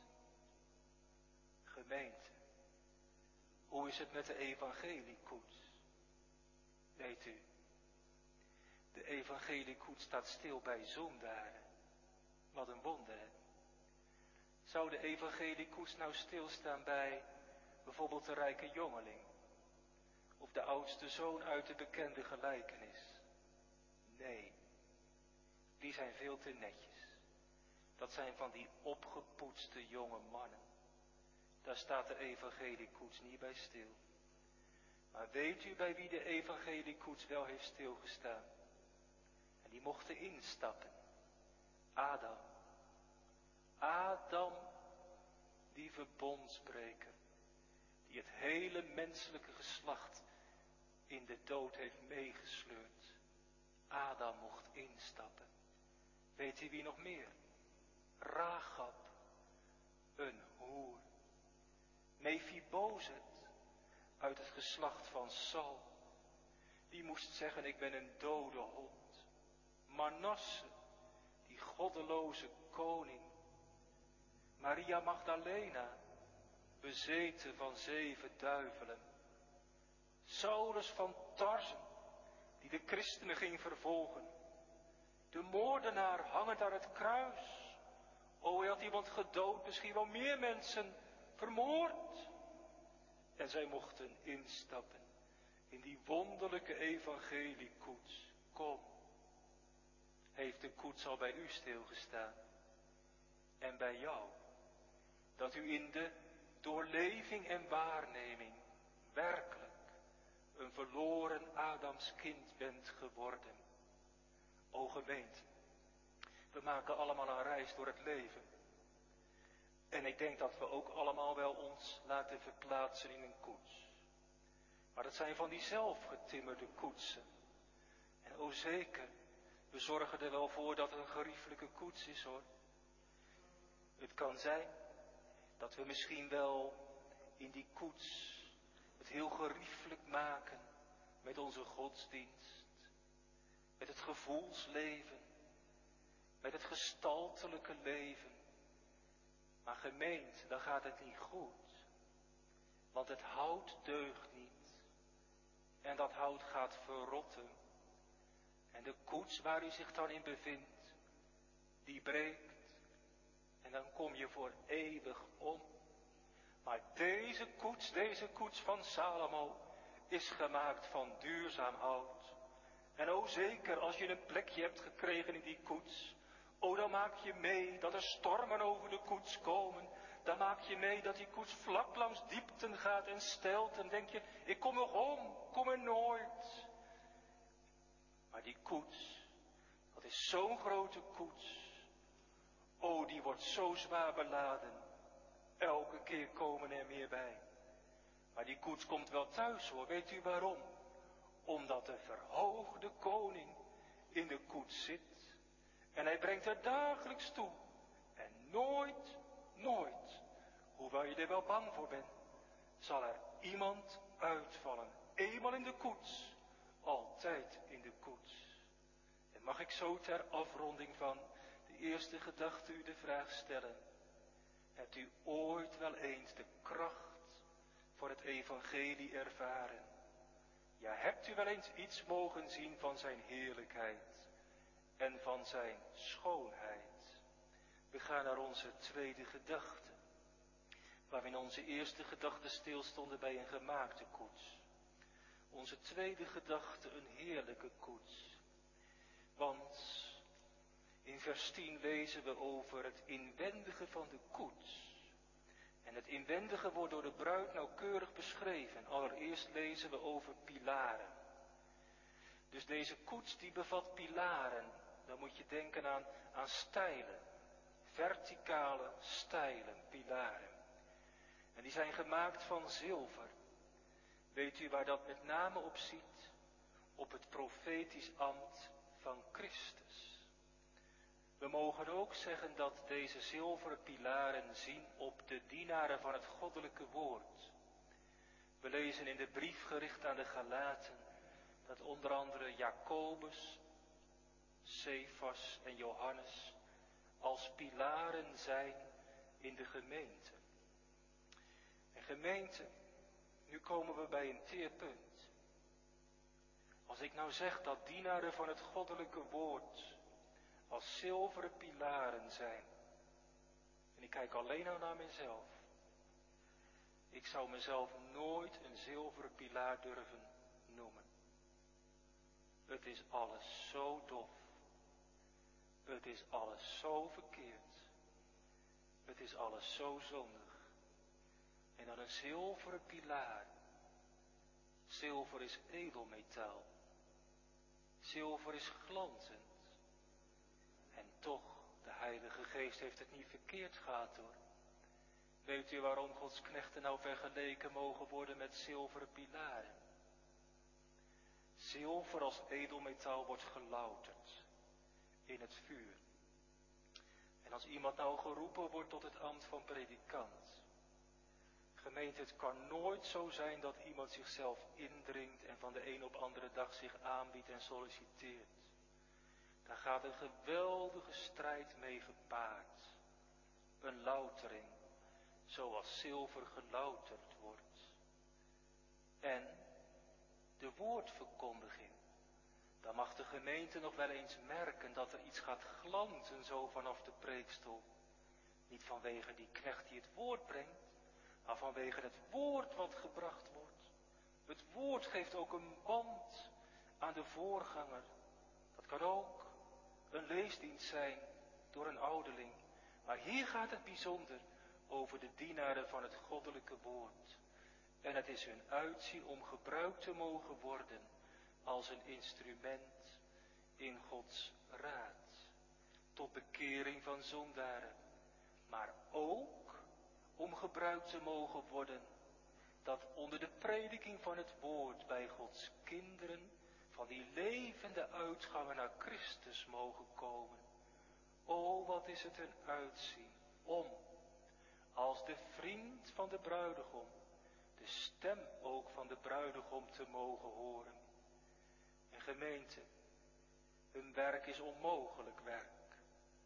Gemeente, hoe is het met de evangeliekoets? Weet u, de evangeliekoets staat stil bij zondaren. Wat een wonder, hè? Zou de evangeliekoets nou stilstaan bij bijvoorbeeld de rijke jongeling? Of de oudste zoon uit de bekende gelijkenis? Nee, die zijn veel te netjes. Dat zijn van die opgepoetste jonge mannen. Daar staat de evangeliekoets niet bij stil. Maar weet u bij wie de evangeliekoets wel heeft stilgestaan? En die mochten instappen. Adam. Adam, die verbondsbreker. Die het hele menselijke geslacht in de dood heeft meegesleurd. Adam mocht instappen. Weet u wie nog meer? Rachab, een hoer. Mephibozet, uit het geslacht van Saul. Die moest zeggen, ik ben een dode hond. Manasse, die goddeloze koning. Maria Magdalena, bezeten van 7 duivelen. Saulus van Tarsen, die de christenen ging vervolgen. De moordenaar hangend aan het kruis. O, hij had iemand gedood, misschien wel meer mensen vermoord. En zij mochten instappen in die wonderlijke evangeliekoets. Kom, heeft de koets al bij u stilgestaan? En bij jou? Dat u in de doorleving en waarneming werkelijk een verloren Adamskind bent geworden. O gemeente, we maken allemaal een reis door het leven. En ik denk dat we ook allemaal wel ons laten verplaatsen in een koets. Maar dat zijn van die zelfgetimmerde koetsen. En o zeker, we zorgen er wel voor dat het een geriefelijke koets is hoor. Het kan zijn dat we misschien wel in die koets het heel geriefelijk maken met onze godsdienst. Met het gevoelsleven. met het gestaltelijke leven. Maar gemeente, dan gaat het niet goed. Want het hout deugt niet. En dat hout gaat verrotten. En de koets waar u zich dan in bevindt, die breekt. En dan kom je voor eeuwig om. Maar deze koets van Salomo, is gemaakt van duurzaam hout. En o zeker, als je een plekje hebt gekregen in die koets, o dan maak je mee dat er stormen over de koets komen. Dan maak je mee dat die koets vlak langs diepten gaat en stelt. En denk je, ik kom nog om, kom er nooit. Maar die koets, dat is zo'n grote koets. O, die wordt zo zwaar beladen. Elke keer komen er meer bij. Maar die koets komt wel thuis hoor, weet u waarom? Omdat de verhoogde koning in de koets zit. En hij brengt er dagelijks toe. En nooit, hoewel je er wel bang voor bent, zal er iemand uitvallen. Eenmaal in de koets, altijd in de koets. En mag ik zo ter afronding van de eerste gedachte u de vraag stellen. Hebt u ooit wel eens de kracht voor het evangelie ervaren? Ja, hebt u wel eens iets mogen zien van zijn heerlijkheid en van zijn schoonheid? We gaan naar onze tweede gedachte, waar we in onze eerste gedachte stilstonden bij een gemaakte koets. Onze tweede gedachte een heerlijke koets. Want in vers 10 lezen we over het inwendige van de koets. En het inwendige wordt door de bruid nauwkeurig beschreven. Allereerst lezen we over pilaren. Dus deze koets die bevat pilaren. Dan moet je denken aan stijlen. Verticale stijlen, pilaren. En die zijn gemaakt van zilver. Weet u waar dat met name op ziet? Op het profetisch ambt van Christus. We mogen ook zeggen dat deze zilveren pilaren zien op de dienaren van het goddelijke woord. We lezen in de brief gericht aan de Galaten dat onder andere Jacobus, Cephas en Johannes als pilaren zijn in de gemeente. En gemeente, nu komen we bij een teerpunt. Als ik nou zeg dat dienaren van het goddelijke woord als zilveren pilaren zijn. En ik kijk alleen al naar mezelf. Ik zou mezelf nooit een zilveren pilaar durven noemen. Het is alles zo dof. Het is alles zo verkeerd. Het is alles zo zondig. En dan een zilveren pilaar. Zilver is edelmetaal. Zilver is glanzend. En toch, de Heilige Geest heeft het niet verkeerd gehad hoor. Weet u waarom Gods knechten nou vergeleken mogen worden met zilveren pilaren? Zilver als edelmetaal wordt gelouterd in het vuur. En als iemand nou geroepen wordt tot het ambt van predikant. Gemeente, het kan nooit zo zijn dat iemand zichzelf indringt en van de een op andere dag zich aanbiedt en solliciteert. Daar gaat een geweldige strijd mee gepaard. Een loutering, zoals zilver gelouterd wordt. En de woordverkondiging. Dan mag de gemeente nog wel eens merken dat er iets gaat glanzen zo vanaf de preekstoel. Niet vanwege die knecht die het woord brengt, maar vanwege het woord wat gebracht wordt. Het woord geeft ook een band aan de voorganger. Dat kan ook een leesdienst zijn door een ouderling. Maar hier gaat het bijzonder over de dienaren van het goddelijke woord. En het is hun uitzien om gebruikt te mogen worden als een instrument in Gods raad. Tot bekering van zondaren. Maar ook om gebruikt te mogen worden dat onder de prediking van het woord bij Gods kinderen van die levende uitgangen naar Christus mogen komen. O, wat is het een uitzien om, als de vriend van de bruidegom, de stem ook van de bruidegom te mogen horen. En gemeente, hun werk is onmogelijk werk.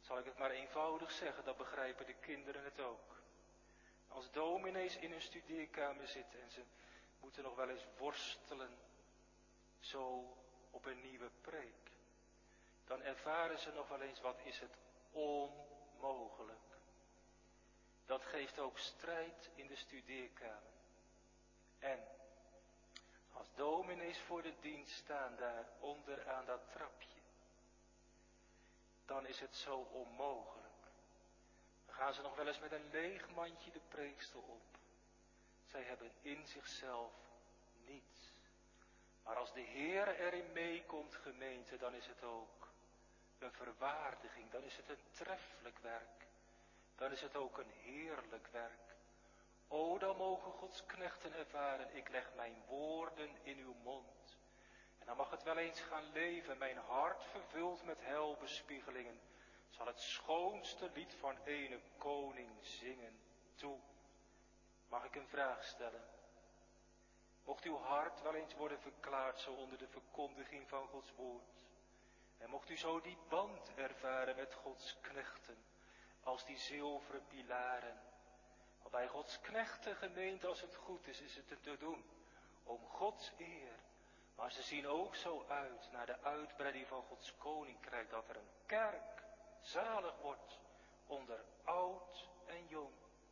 Zal ik het maar eenvoudig zeggen, dan begrijpen de kinderen het ook. Als dominees in een studeerkamer zitten en ze moeten nog wel eens worstelen zo op een nieuwe preek, dan ervaren ze nog wel eens wat is het onmogelijk. Dat geeft ook strijd in de studeerkamer. En als dominees voor de dienst staan daar onder aan dat trapje, dan is het zo onmogelijk. Dan gaan ze nog wel eens met een leeg mandje de preekstoel op. Zij hebben in zichzelf niets. Maar als de Heer erin meekomt, gemeente, dan is het ook een verwaardiging. Dan is het een treffelijk werk. Dan is het ook een heerlijk werk. O, dan mogen Gods knechten ervaren, ik leg mijn woorden in uw mond. En dan mag het wel eens gaan leven, mijn hart vervuld met helbespiegelingen, zal het schoonste lied van ene koning zingen. Toe, mag ik een vraag stellen? Mocht uw hart wel eens worden verklaard zo onder de verkondiging van Gods woord. En mocht u zo die band ervaren met Gods knechten, als die zilveren pilaren. Want bij Gods knechten, gemeente, als het goed is het te doen om Gods eer. Maar ze zien ook zo uit naar de uitbreiding van Gods koninkrijk, dat er een kerk zalig wordt onder oud en jong.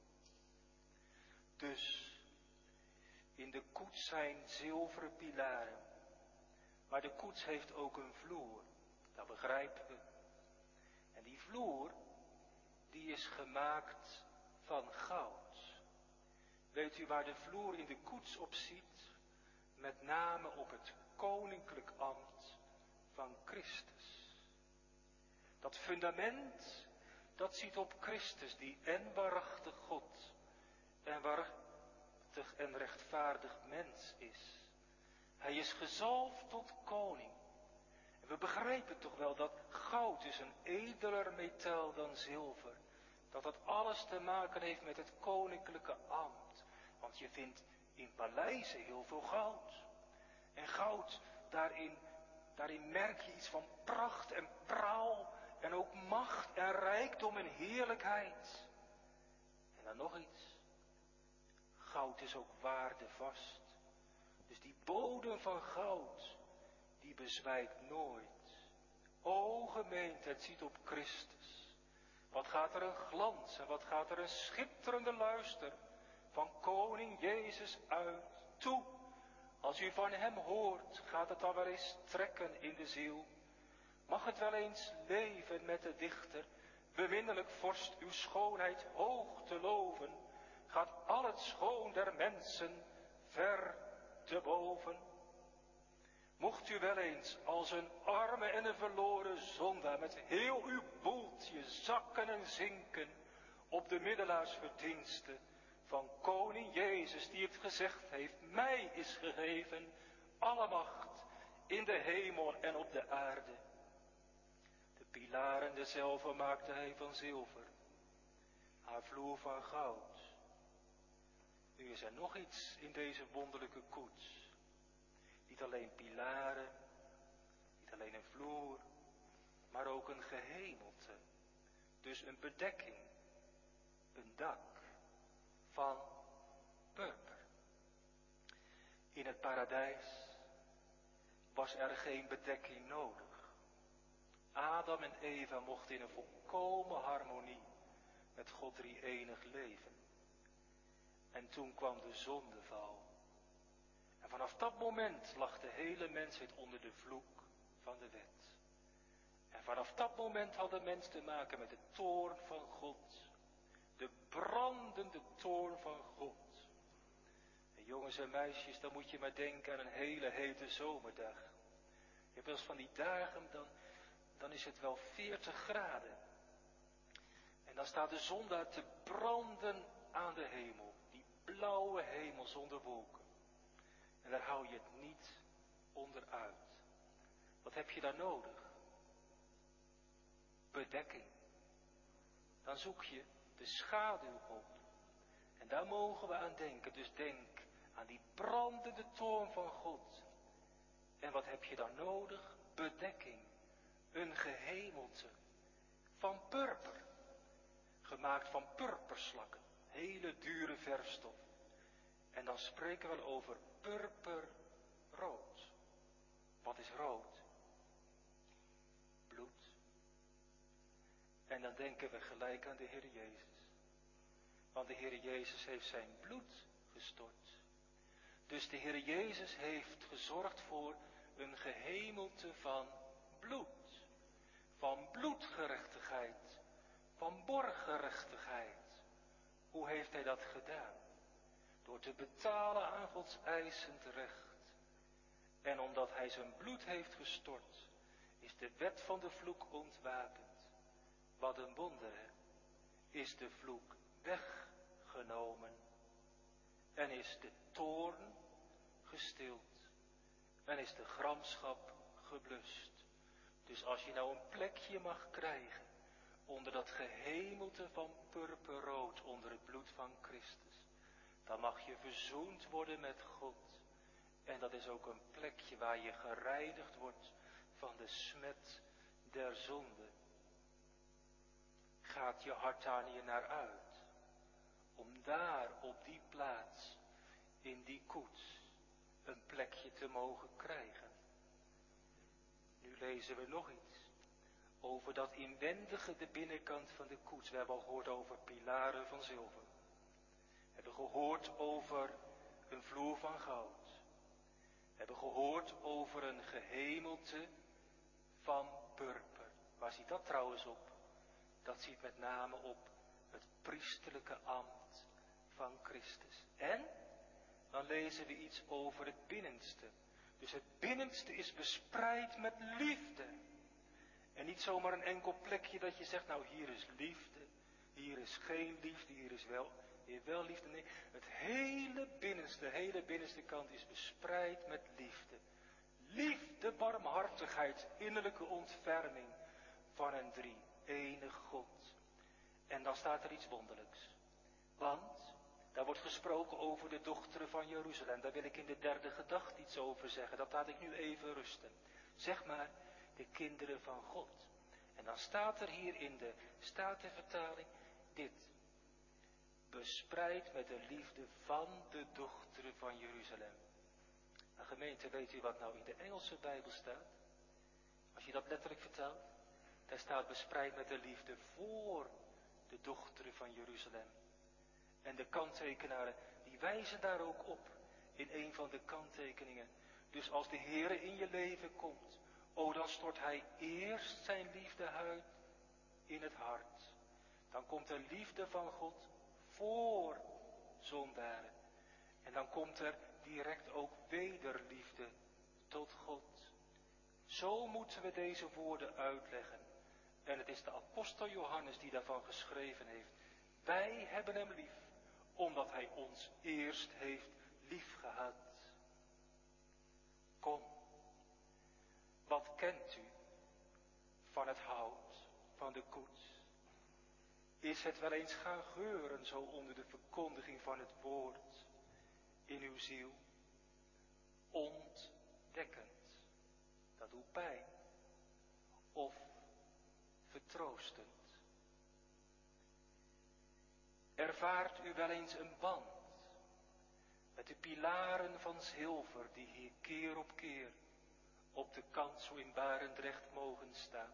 Dus in de koets zijn zilveren pilaren, maar de koets heeft ook een vloer, dat begrijpen we. En die vloer, die is gemaakt van goud. Weet u waar de vloer in de koets op ziet? Met name op het koninklijk ambt van Christus. Dat fundament, dat ziet op Christus, die en waarachtig God en waarachtig en rechtvaardig mens is. Hij is gezalfd tot koning. En we begrijpen toch wel dat goud is een edeler metaal dan zilver. Dat dat alles te maken heeft met het koninklijke ambt. Want je vindt in paleizen heel veel goud. En goud, daarin merk je iets van pracht en praal. En ook macht en rijkdom en heerlijkheid. En dan nog iets. Goud is ook waardevast. Dus die bodem van goud, die bezwijkt nooit. O gemeente, het ziet op Christus. Wat gaat er een glans en wat gaat er een schitterende luister van koning Jezus uit. Toe, als u van hem hoort, gaat het dan wel eens trekken in de ziel. Mag het wel eens leven met de dichter, beminnelijk vorst uw schoonheid hoog te loven. Gaat al het schoon der mensen ver te boven. Mocht u wel eens als een arme en een verloren zondaar met heel uw boeltje zakken en zinken op de middelaarsverdiensten van koning Jezus die het gezegd heeft, mij is gegeven alle macht in de hemel en op de aarde. De pilaren dezelfde maakte hij van zilver, haar vloer van goud. Nu is er nog iets in deze wonderlijke koets. Niet alleen pilaren, niet alleen een vloer, maar ook een gehemelte. Dus een bedekking, een dak van purper. In het paradijs was er geen bedekking nodig. Adam en Eva mochten in een volkomen harmonie met God drie-enig leven. En toen kwam de zondeval. En vanaf dat moment lag de hele mensheid onder de vloek van de wet. En vanaf dat moment had de mens te maken met de toorn van God. De brandende toorn van God. En jongens en meisjes, dan moet je maar denken aan een hele hete zomerdag. Je hebt wel eens van die dagen, dan is het wel 40 graden. En dan staat de zon daar te branden aan de hemel. Die blauwe hemel zonder wolken. En daar hou je het niet onderuit. Wat heb je daar nodig? Bedekking. Dan zoek je de schaduw op. En daar mogen we aan denken. Dus denk aan die brandende toorn van God. En wat heb je dan nodig? Bedekking. Een gehemelte van purper. Gemaakt van purperslakken. Hele dure verfstof. En dan spreken we over purperrood. Wat is rood? Bloed. En dan denken we gelijk aan de Heer Jezus. Want de Heer Jezus heeft zijn bloed gestort. Dus de Heer Jezus heeft gezorgd voor een gehemelte van bloed. Van bloedgerechtigheid. Van borggerechtigheid. Hoe heeft hij dat gedaan? Door te betalen aan Gods eisend recht. En omdat hij zijn bloed heeft gestort, is de wet van de vloek ontwapend. Wat een wonder, hè? Is de vloek weggenomen. En is de toorn gestild. En is de gramschap geblust. Dus als je nou een plekje mag krijgen onder dat gehemelte van purperrood, onder het bloed van Christus, dan mag je verzoend worden met God. En dat is ook een plekje waar je gereinigd wordt van de smet der zonde. Gaat je hart daar niet naar uit? Om daar op die plaats, in die koets, een plekje te mogen krijgen. Nu lezen we nog iets. Over dat inwendige, de binnenkant van de koets. We hebben al gehoord over pilaren van zilver. We hebben gehoord over een vloer van goud. We hebben gehoord over een gehemelte van purper. Waar ziet dat trouwens op? Dat ziet met name op het priesterlijke ambt van Christus. En dan lezen we iets over het binnenste. Dus het binnenste is bespreid met liefde. En niet zomaar een enkel plekje dat je zegt, nou hier is liefde, hier is geen liefde, hier is wel liefde. Nee, het hele binnenste kant is bespreid met liefde. Liefde, barmhartigheid, innerlijke ontferming van een drie-enig God. En dan staat er iets wonderlijks. Want daar wordt gesproken over de dochteren van Jeruzalem. Daar wil ik in de derde gedachte iets over zeggen. Dat laat ik nu even rusten. Zeg maar, de kinderen van God. En dan staat er hier in de Statenvertaling dit. Bespreid met de liefde van de dochteren van Jeruzalem. Nou, gemeente, weet u wat nou in de Engelse Bijbel staat? Als je dat letterlijk vertaalt. Daar staat bespreid met de liefde voor de dochteren van Jeruzalem. En de kanttekenaren, die wijzen daar ook op. In een van de kanttekeningen. Dus als de Heere in je leven komt. Dan stort hij eerst zijn liefde uit in het hart. Dan komt er liefde van God voor zondaren. En dan komt er direct ook wederliefde tot God. Zo moeten we deze woorden uitleggen. En het is de apostel Johannes die daarvan geschreven heeft. Wij hebben hem lief, omdat hij ons eerst heeft liefgehad. Kom, wat kent u van het hout van de koets? Is het wel eens gaan geuren zo onder de verkondiging van het woord in uw ziel? Ontdekkend, dat doet pijn. Of vertroostend. Ervaart u wel eens een band met de pilaren van zilver die hier keer op keer op de kansel in Barendrecht mogen staan?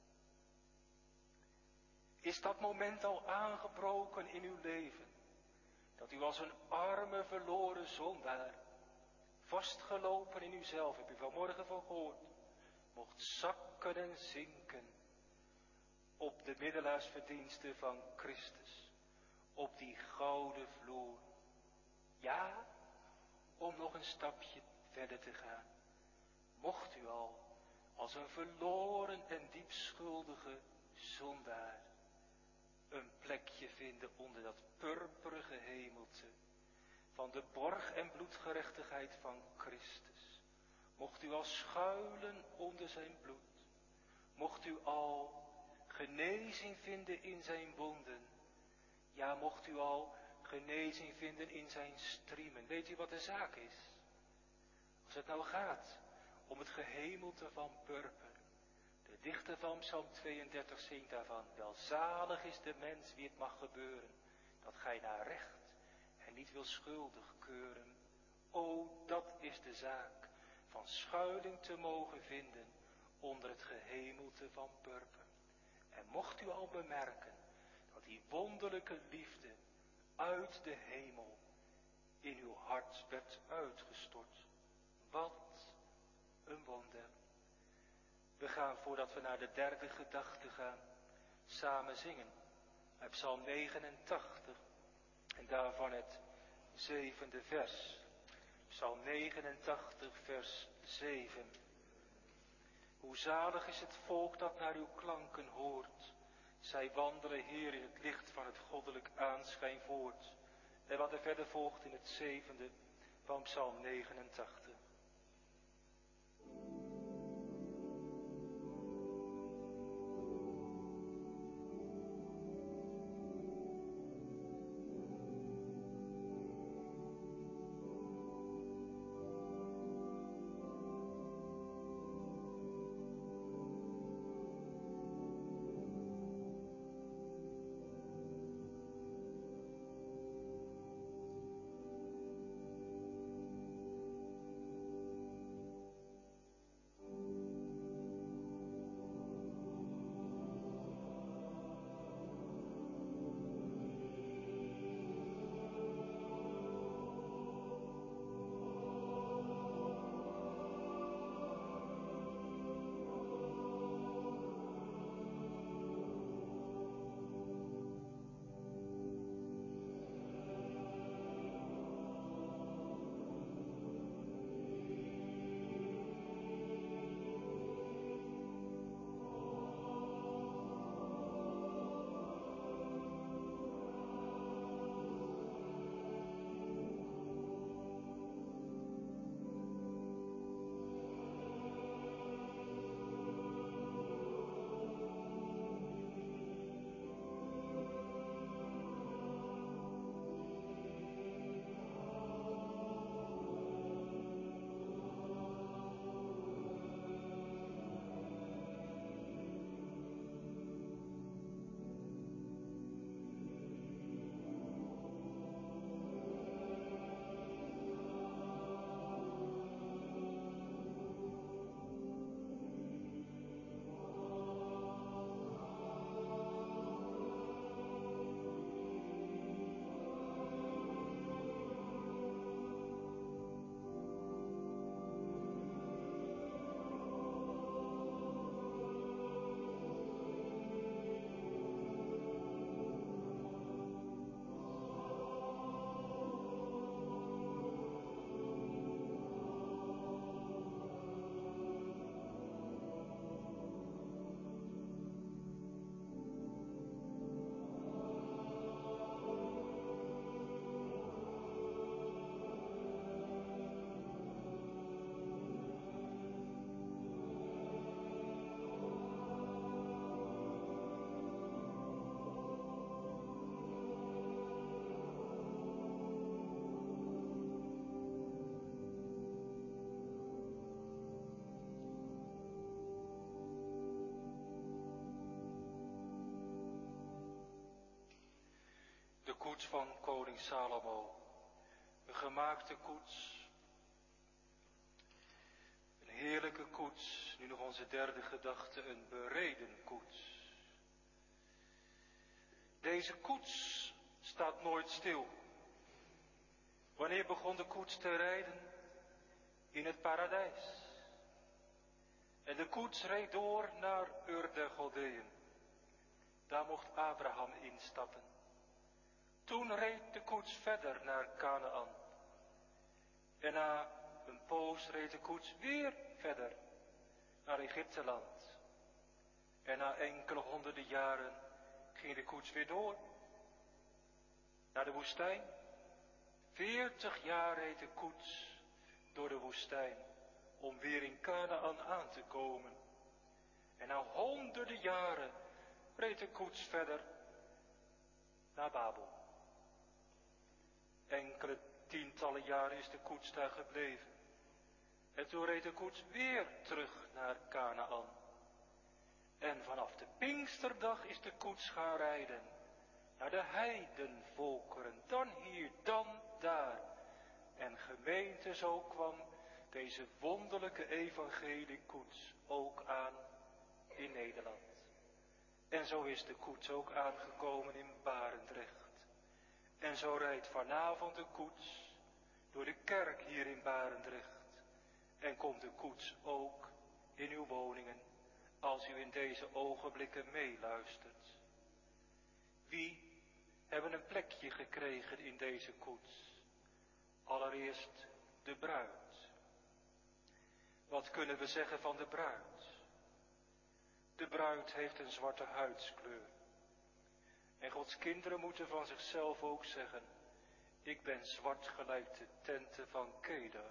Is dat moment al aangebroken in uw leven, dat u als een arme verloren zondaar, vastgelopen in uzelf, heb u vanmorgen van gehoord, mocht zakken en zinken op de middelaarsverdiensten van Christus, op die gouden vloer? Ja, om nog een stapje verder te gaan, mocht u al als een verloren en diepschuldige zondaar een plekje vinden onder dat purperige hemelte van de borg en bloedgerechtigheid van Christus. Mocht u al schuilen onder zijn bloed. Mocht u al genezing vinden in zijn wonden. Ja, mocht u al genezing vinden in zijn striemen. Weet u wat de zaak is? Als het nou gaat om het gehemelte van purper, de dichter van Psalm 32 zingt daarvan: welzalig is de mens wie het mag gebeuren, dat gij naar recht en niet wil schuldig keuren. O, dat is de zaak, van schuiling te mogen vinden onder het gehemelte van purper. En mocht u al bemerken dat die wonderlijke liefde uit de hemel in uw hart werd uitgestort. Wat een wonder. We gaan, voordat we naar de derde gedachte gaan, samen zingen uit Psalm 89 en daarvan het 7e vers. Psalm 89 vers 7. Hoe zalig is het volk dat naar uw klanken hoort. Zij wandelen, Heer, in het licht van het goddelijk aanschijn voort. En wat er verder volgt in het 7e van Psalm 89. De koets van koning Salomo, een gemaakte koets, een heerlijke koets, nu nog onze derde gedachte, een bereden koets. Deze koets staat nooit stil. Wanneer begon de koets te rijden? In het paradijs. En de koets reed door naar Ur der Galdeeën. Daar mocht Abraham instappen. Toen reed de koets verder naar Kanaan. En na een poos reed de koets weer verder naar Egypteland. En na enkele honderden jaren ging de koets weer door naar de woestijn. 40 jaar reed de koets door de woestijn om weer in Kanaan aan te komen. En na honderden jaren reed de koets verder naar Babel. Enkele tientallen jaren is de koets daar gebleven. En toen reed de koets weer terug naar Kanaan. En vanaf de Pinksterdag is de koets gaan rijden. Naar de heidenvolkeren, dan hier, dan daar. En gemeente, zo kwam deze wonderlijke evangeliekoets ook aan in Nederland. En zo is de koets ook aangekomen in Barendrecht. En zo rijdt vanavond de koets door de kerk hier in Barendrecht. En komt de koets ook in uw woningen, als u in deze ogenblikken meeluistert. Wie hebben een plekje gekregen in deze koets? Allereerst de bruid. Wat kunnen we zeggen van de bruid? De bruid heeft een zwarte huidskleur. En Gods kinderen moeten van zichzelf ook zeggen, ik ben zwart gelijk de tenten van Kedar.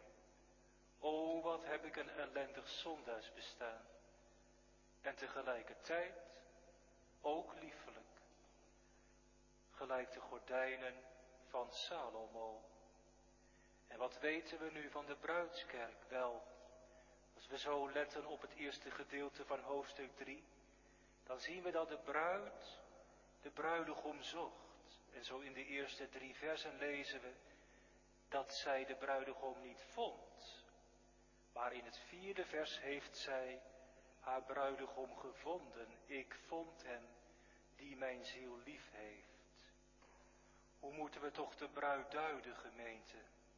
O, wat heb ik een ellendig zondagsbestaan. En tegelijkertijd ook liefelijk, gelijk de gordijnen van Salomo. En wat weten we nu van de bruidskerk? Wel, als we zo letten op het eerste gedeelte van hoofdstuk 3, dan zien we dat de bruid de bruidegom zocht. En zo in de eerste 3 versen lezen we dat zij de bruidegom niet vond. Maar in het 4e vers heeft zij haar bruidegom gevonden. Ik vond hem die mijn ziel lief heeft. Hoe moeten we toch de bruid duiden, gemeente?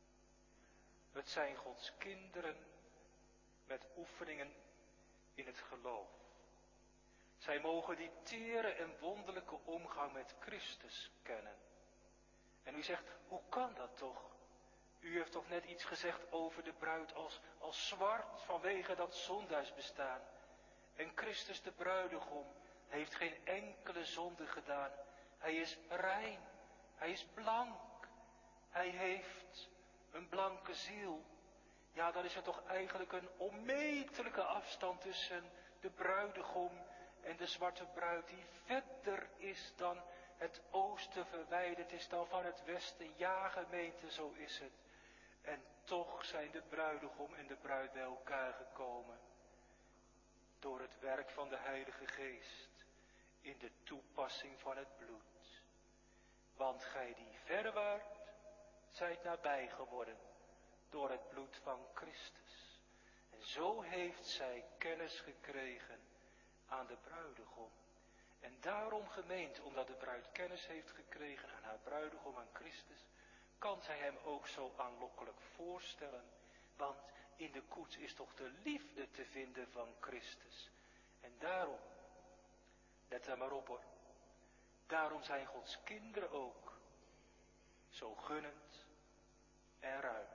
Het zijn Gods kinderen met oefeningen in het geloof. Zij mogen die tere en wonderlijke omgang met Christus kennen. En u zegt, hoe kan dat toch? U heeft toch net iets gezegd over de bruid als zwart vanwege dat zondagsbestaan. En Christus de bruidegom heeft geen enkele zonde gedaan. Hij is rein, hij is blank, hij heeft een blanke ziel. Ja, dan is er toch eigenlijk een onmetelijke afstand tussen de bruidegom en de zwarte bruid die verder is dan het oosten verwijderd is dan van het westen. Ja, gemeente, zo is het. En toch zijn de bruidegom en de bruid bij elkaar gekomen. Door het werk van de Heilige Geest. In de toepassing van het bloed. Want gij die ver waart, zijt nabij geworden. Door het bloed van Christus. En zo heeft zij kennis gekregen aan de bruidegom. En daarom, gemeente, omdat de bruid kennis heeft gekregen aan haar bruidegom, aan Christus, kan zij hem ook zo aanlokkelijk voorstellen. Want in de koets is toch de liefde te vinden van Christus. En daarom, let er maar op hoor, daarom zijn Gods kinderen ook zo gunnend en ruim.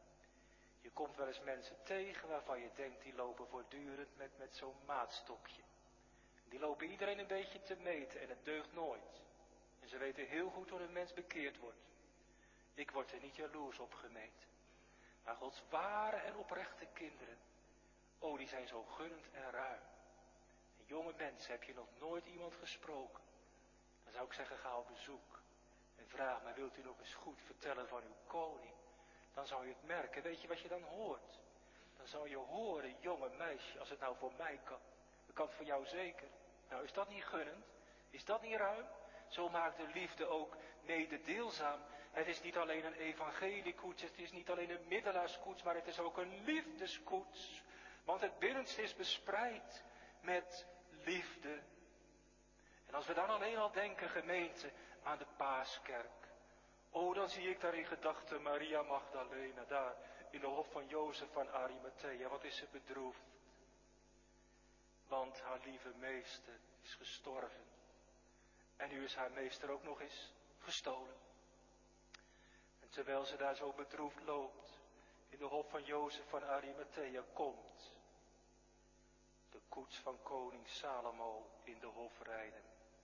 Je komt wel eens mensen tegen waarvan je denkt, die lopen voortdurend met zo'n maatstokje. Die lopen iedereen een beetje te meten en het deugt nooit. En ze weten heel goed hoe een mens bekeerd wordt. Ik word er niet jaloers op, gemeente. Maar Gods ware en oprechte kinderen, oh, die zijn zo gunnend en ruim. En jonge mensen, heb je nog nooit iemand gesproken? Dan zou ik zeggen, ga op bezoek. En vraag me, wilt u nog eens goed vertellen van uw koning? Dan zou je het merken. Weet je wat je dan hoort? Dan zou je horen, jonge meisje, als het nou voor mij kan. Dat kan het voor jou zeker. Nou, is dat niet gunnend? Is dat niet ruim? Zo maakt de liefde ook mededeelzaam. Het is niet alleen een evangeliekoets, het is niet alleen een middelaarskoets, maar het is ook een liefdeskoets. Want het binnenste is bespreid met liefde. En als we dan alleen al denken, gemeente, aan de Paaskerk. Oh, dan zie ik daar in gedachten Maria Magdalena, daar in de hof van Jozef van Arimathea. Wat is ze bedroefd. Want haar lieve meester is gestorven. En nu is haar meester ook nog eens gestolen. En terwijl ze daar zo bedroefd loopt, in de hof van Jozef van Arimathea, komt de koets van koning Salomo in de hof rijden.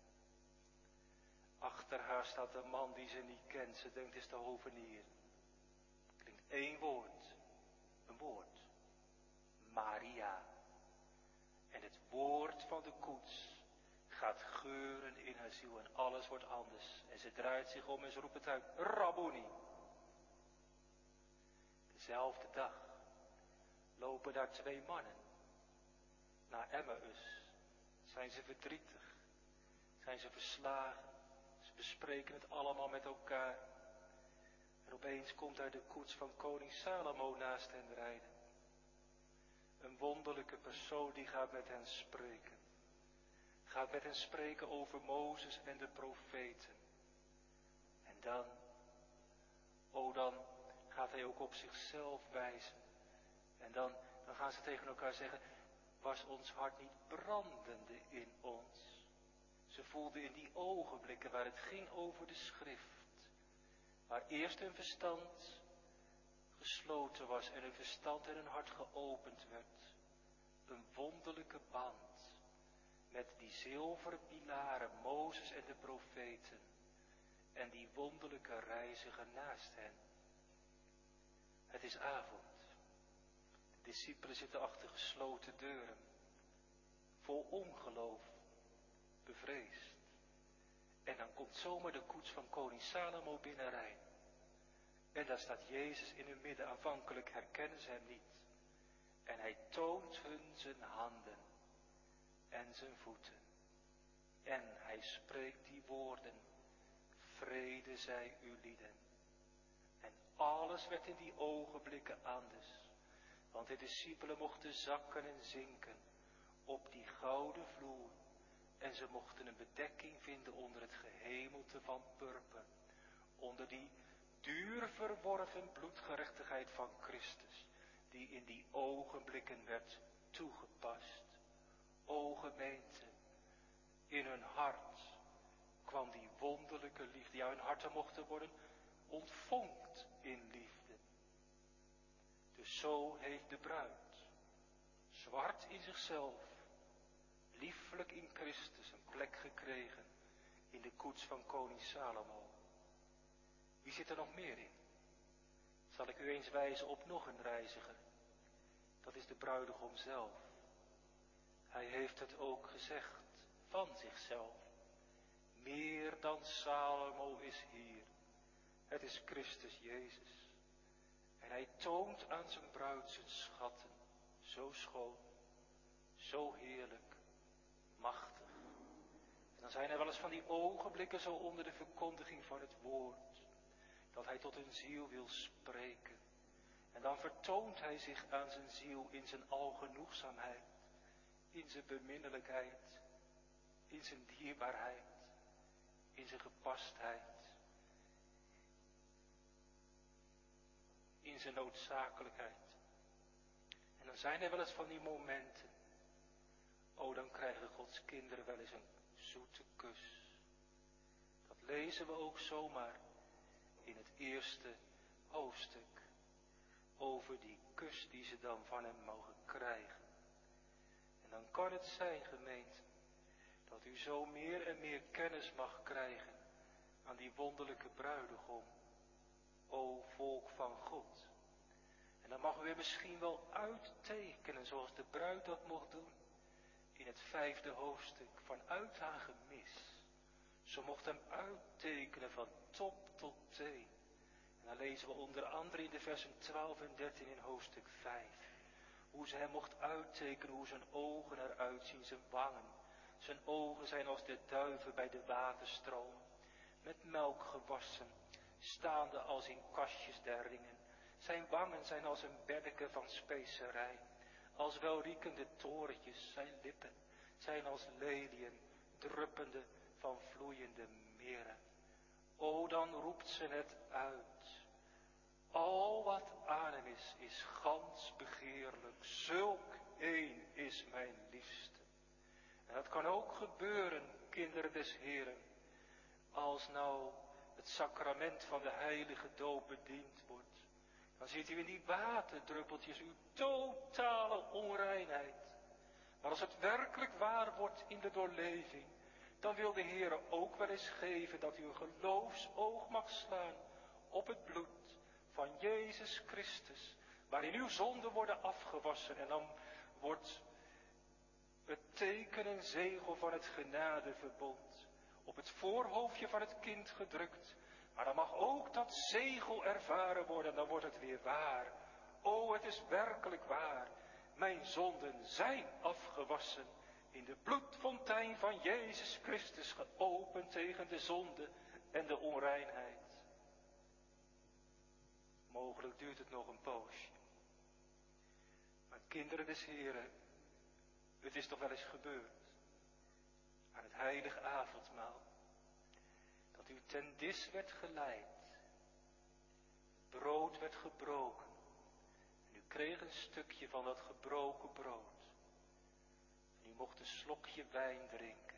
Achter haar staat een man die ze niet kent. Ze denkt, is de hovenier. Klinkt één woord. Een woord. Maria. En het woord van de koets gaat geuren in haar ziel en alles wordt anders. En ze draait zich om en ze roept het uit. Rabboni. Dezelfde dag lopen daar 2 mannen naar Emmaus. Zijn ze verdrietig? Zijn ze verslagen? Ze bespreken het allemaal met elkaar. En opeens komt daar de koets van koning Salomo naast hen rijden. Een wonderlijke persoon die gaat met hen spreken. Gaat met hen spreken over Mozes en de profeten. En dan gaat hij ook op zichzelf wijzen. En dan gaan ze tegen elkaar zeggen, was ons hart niet brandende in ons? Ze voelden in die ogenblikken waar het ging over de schrift, waar eerst hun verstand gesloten was en hun verstand en hun hart geopend werd, een wonderlijke band met die zilveren pilaren, Mozes en de profeten, en die wonderlijke reiziger naast hen. Het is avond. De discipelen zitten achter gesloten deuren, vol ongeloof, bevreesd. En dan komt zomaar de koets van koning Salomo binnenrijden. En daar staat Jezus in hun midden. Aanvankelijk herkennen ze hem niet. En hij toont hun zijn handen en zijn voeten. En hij spreekt die woorden, vrede zij u lieden. En alles werd in die ogenblikken anders. Want de discipelen mochten zakken en zinken op die gouden vloer. En ze mochten een bedekking vinden onder het gehemelte van purper. Onder die duur verworven bloedgerechtigheid van Christus. Die in die ogenblikken werd toegepast. O gemeente, in hun hart kwam die wonderlijke liefde. Ja, hun harten mochten worden ontvonkt in liefde. Dus zo heeft de bruid, zwart in zichzelf, lieflijk in Christus, een plek gekregen in de koets van koning Salomo. Wie zit er nog meer in? Zal ik u eens wijzen op nog een reiziger. Dat is de bruidegom zelf. Hij heeft het ook gezegd van zichzelf. Meer dan Salomo is hier. Het is Christus Jezus. En hij toont aan zijn bruid zijn schatten. Zo schoon, zo heerlijk, machtig. En dan zijn er wel eens van die ogenblikken zo onder de verkondiging van het woord. Dat hij tot een ziel wil spreken. En dan vertoont hij zich aan zijn ziel in zijn algenoegzaamheid. In zijn beminnelijkheid. In zijn dierbaarheid. In zijn gepastheid. In zijn noodzakelijkheid. En dan zijn er wel eens van die momenten. Oh, dan krijgen Gods kinderen wel eens een zoete kus. Dat lezen we ook zomaar in het eerste hoofdstuk. Over die kus die ze dan van hem mogen krijgen. En dan kan het zijn, gemeente, dat u zo meer en meer kennis mag krijgen aan die wonderlijke bruidegom. O volk van God. En dan mag u hem misschien wel uittekenen zoals de bruid dat mocht doen. In het 5e hoofdstuk vanuit haar gemis. Ze mocht hem uittekenen van top tot teen. En dan lezen we onder andere in de versen 12 en 13 in hoofdstuk 5. Hoe ze hem mocht uittekenen, hoe zijn ogen eruit zien, zijn wangen. Zijn ogen zijn als de duiven bij de waterstroom. Met melk gewassen, staande als in kastjes der ringen. Zijn wangen zijn als een beddeke van specerij. Als welriekende torentjes, zijn lippen zijn als leliën, druppende van vloeiende meren. O, dan roept ze het uit. Al wat aan hem is gans begeerlijk. Zulk een is mijn liefste. En dat kan ook gebeuren, kinderen des Heren, als nou het sacrament van de heilige doop bediend wordt. Dan ziet u in die waterdruppeltjes uw totale onreinheid. Maar als het werkelijk waar wordt in de doorleving, dan wil de Heer ook wel eens geven dat u een geloofsoog mag slaan op het bloed van Jezus Christus, waarin uw zonden worden afgewassen. En dan wordt het teken en zegel van het genadeverbond op het voorhoofdje van het kind gedrukt. Maar dan mag ook dat zegel ervaren worden, dan wordt het weer waar. O, het is werkelijk waar. Mijn zonden zijn afgewassen in de bloedfontein van Jezus Christus geopend tegen de zonde en de onreinheid. Mogelijk duurt het nog een poosje. Maar kinderen des Heren, het is toch wel eens gebeurd aan het heilige avondmaal, dat u ten dis werd geleid, brood werd gebroken en u kreeg een stukje van dat gebroken brood en u mocht een slokje wijn drinken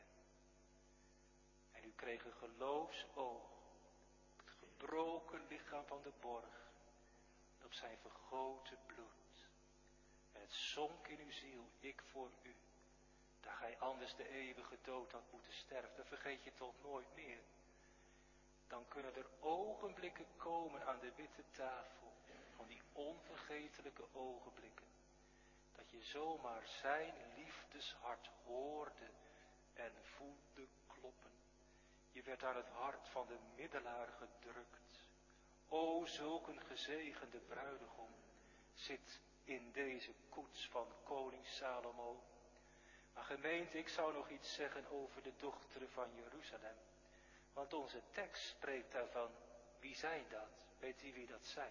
en u kreeg een geloofsoog, het gebroken lichaam van de borg op zijn vergoten bloed. En het zonk in uw ziel, ik voor u. Dat gij anders de eeuwige dood had moeten sterven, dat vergeet je toch nooit meer. Dan kunnen er ogenblikken komen aan de witte tafel, van die onvergetelijke ogenblikken, dat je zomaar zijn liefdeshart hoorde en voelde kloppen. Je werd aan het hart van de middelaar gedrukt. O, zulk een gezegende bruidegom zit in deze koets van koning Salomo. Maar gemeente, ik zou nog iets zeggen over de dochteren van Jeruzalem. Want onze tekst spreekt daarvan, wie zijn dat? Weet u wie dat zijn?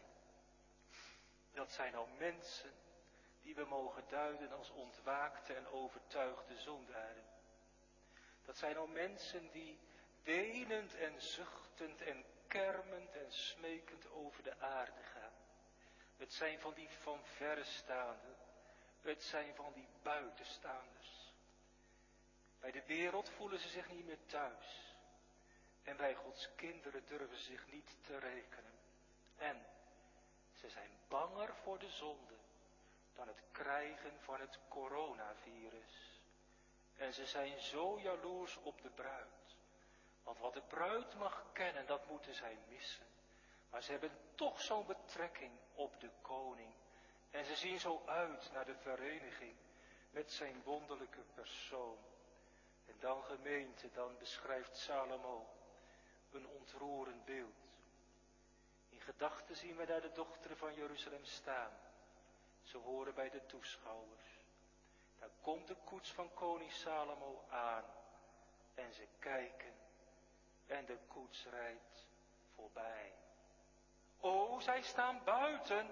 Dat zijn al mensen die we mogen duiden als ontwaakte en overtuigde zondaren. Dat zijn al mensen die wenend en zuchtend en kermend en smekend over de aarde gaan. Het zijn van die van verrestaanden. Het zijn van die buitenstaanders. Bij de wereld voelen ze zich niet meer thuis. En bij Gods kinderen durven ze zich niet te rekenen. En ze zijn banger voor de zonde dan het krijgen van het coronavirus. En ze zijn zo jaloers op de bruid. Want wat de bruid mag kennen, dat moeten zij missen. Maar ze hebben toch zo'n betrekking op de koning. En ze zien zo uit naar de vereniging met zijn wonderlijke persoon. En dan gemeente, dan beschrijft Salomo een ontroerend beeld. In gedachten zien we daar de dochteren van Jeruzalem staan. Ze horen bij de toeschouwers. Daar komt de koets van koning Salomo aan. En ze kijken. En de koets rijdt voorbij. O, zij staan buiten.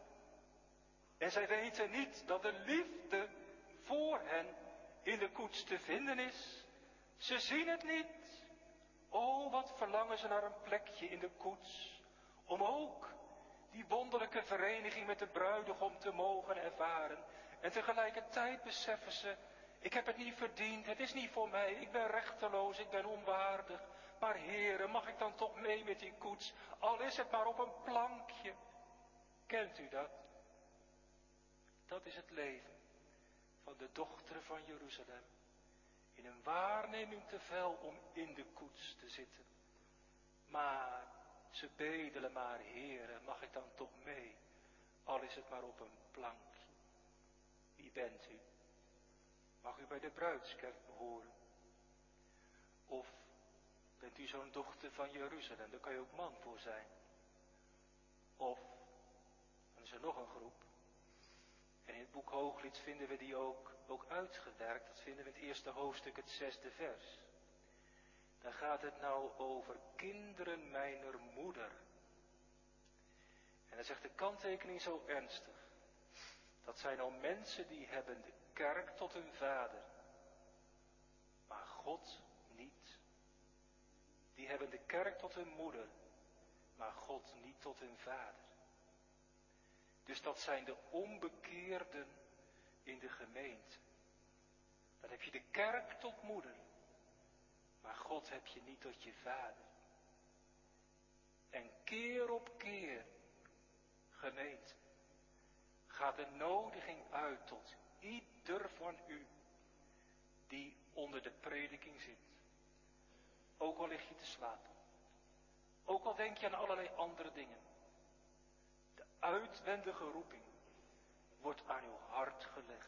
En zij weten niet dat de liefde voor hen in de koets te vinden is. Ze zien het niet. O, wat verlangen ze naar een plekje in de koets. Om ook die wonderlijke vereniging met de bruidegom te mogen ervaren. En tegelijkertijd beseffen ze, ik heb het niet verdiend, het is niet voor mij, ik ben rechteloos, ik ben onwaardig. Maar Heere, mag ik dan toch mee met die koets, al is het maar op een plankje. Kent u dat? Dat is het leven van de dochteren van Jeruzalem. In een waarneming te fel om in de koets te zitten. Maar ze bedelen maar, Heere, mag ik dan toch mee, al is het maar op een plankje. Wie bent u? Mag u bij de bruidskerk behoren? Of bent u zo'n dochter van Jeruzalem, daar kan je ook man voor zijn. Of, dan is er nog een groep. En in het boek Hooglied vinden we die ook uitgewerkt. Dat vinden we in het eerste hoofdstuk, het 6e vers. Daar gaat het nou over kinderen mijner moeder. En dan zegt de kanttekening zo ernstig. Dat zijn al mensen die hebben de kerk tot hun vader. Maar God niet. Die hebben de kerk tot hun moeder. Maar God niet tot hun vader. Dus dat zijn de onbekeerden in de gemeente. Dan heb je de kerk tot moeder. Maar God heb je niet tot je vader. En keer op keer, gemeente, gaat de nodiging uit tot ieder van u die onder de prediking zit. Ook al lig je te slapen. Ook al denk je aan allerlei andere dingen. De uitwendige roeping wordt aan uw hart gelegd.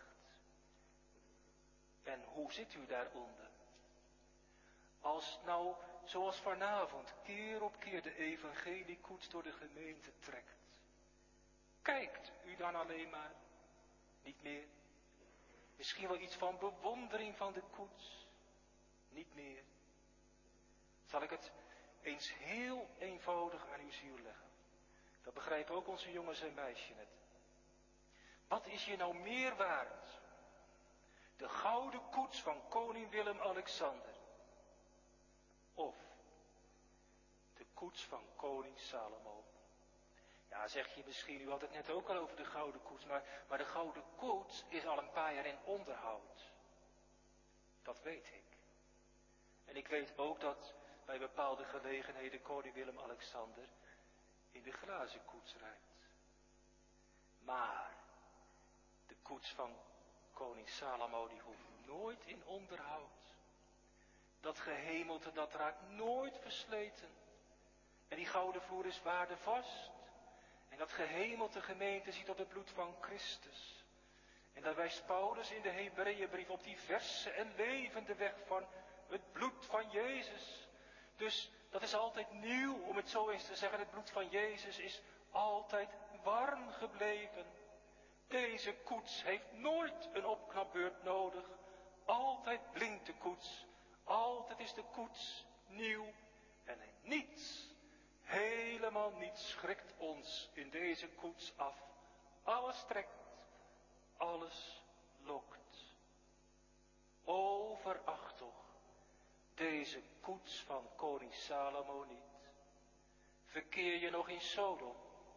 En hoe zit u daaronder? Als nou, zoals vanavond, keer op keer de evangeliekoets door de gemeente trekt. Kijkt u dan alleen maar? Niet meer? Misschien wel iets van bewondering van de koets. Niet meer. Zal ik het eens heel eenvoudig aan uw ziel leggen. Dat begrijpen ook onze jongens en meisjes net. Wat is je nou meer waard? De gouden koets van koning Willem-Alexander. Of de koets van koning Salomo. Ja, zeg je misschien, u had het net ook al over de gouden koets, maar de gouden koets is al een paar jaar in onderhoud. Dat weet ik. En ik weet ook dat bij bepaalde gelegenheden koning Willem-Alexander in de glazen koets rijdt. Maar de koets van koning Salomo die hoeft nooit in onderhoud. Dat gehemelte dat raakt nooit versleten. En die gouden vloer is waardevast. En dat gehemelte gemeente ziet op het bloed van Christus. En daar wijst Paulus in de Hebreeënbrief op die verse en levende weg van het bloed van Jezus. Dus dat is altijd nieuw, om het zo eens te zeggen. Het bloed van Jezus is altijd warm gebleven. Deze koets heeft nooit een opknapbeurt nodig. Altijd blinkt de koets. Altijd is de koets nieuw. En niets, helemaal niets schrikt ons in deze koets af. Alles trekt, alles lokt. O, veracht toch deze koets van koning Salomo niet. Verkeer je nog in Sodom?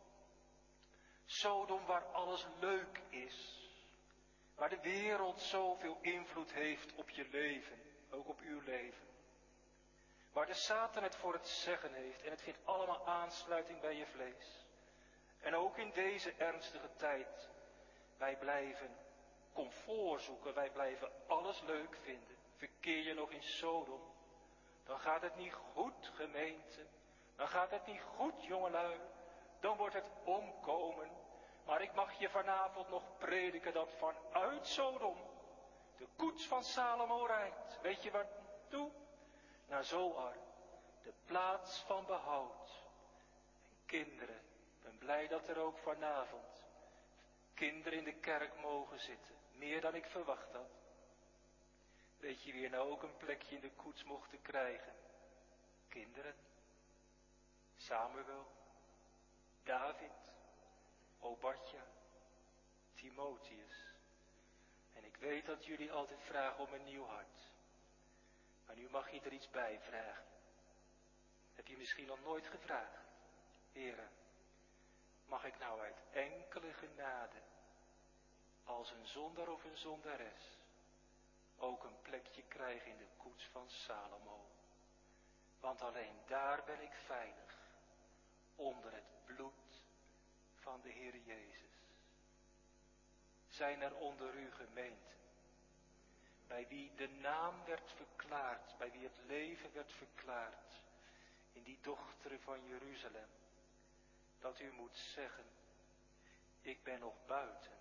Sodom waar alles leuk is. Waar de wereld zoveel invloed heeft op je leven, ook op uw leven. Waar de Satan het voor het zeggen heeft en het vindt allemaal aansluiting bij je vlees. En ook in deze ernstige tijd, wij blijven comfort zoeken, wij blijven alles leuk vinden. Verkeer je nog in Sodom, dan gaat het niet goed, gemeente. Dan gaat het niet goed, jongelui. Dan wordt het omkomen. Maar ik mag je vanavond nog prediken dat vanuit Sodom de koets van Salomo rijdt. Weet je waar toe? Naar Zoar, de plaats van behoud. En kinderen, ik ben blij dat er ook vanavond kinderen in de kerk mogen zitten. Meer dan ik verwacht had. Weet je wie er nou ook een plekje in de koets mochten krijgen? Kinderen. Samuel. David. Obadja. Timotheus. En ik weet dat jullie altijd vragen om een nieuw hart. Maar nu mag je er iets bij vragen. Heb je misschien nog nooit gevraagd? Here, mag ik nou uit enkele genade, als een zondaar of een zondares, ook een plekje krijgen in de koets van Salomo? Want alleen daar ben ik veilig, onder het bloed van de Heer Jezus. Zijn er onder u gemeenten, bij wie de naam werd verklaard, bij wie het leven werd verklaard, in die dochteren van Jeruzalem, dat u moet zeggen, ik ben nog buiten.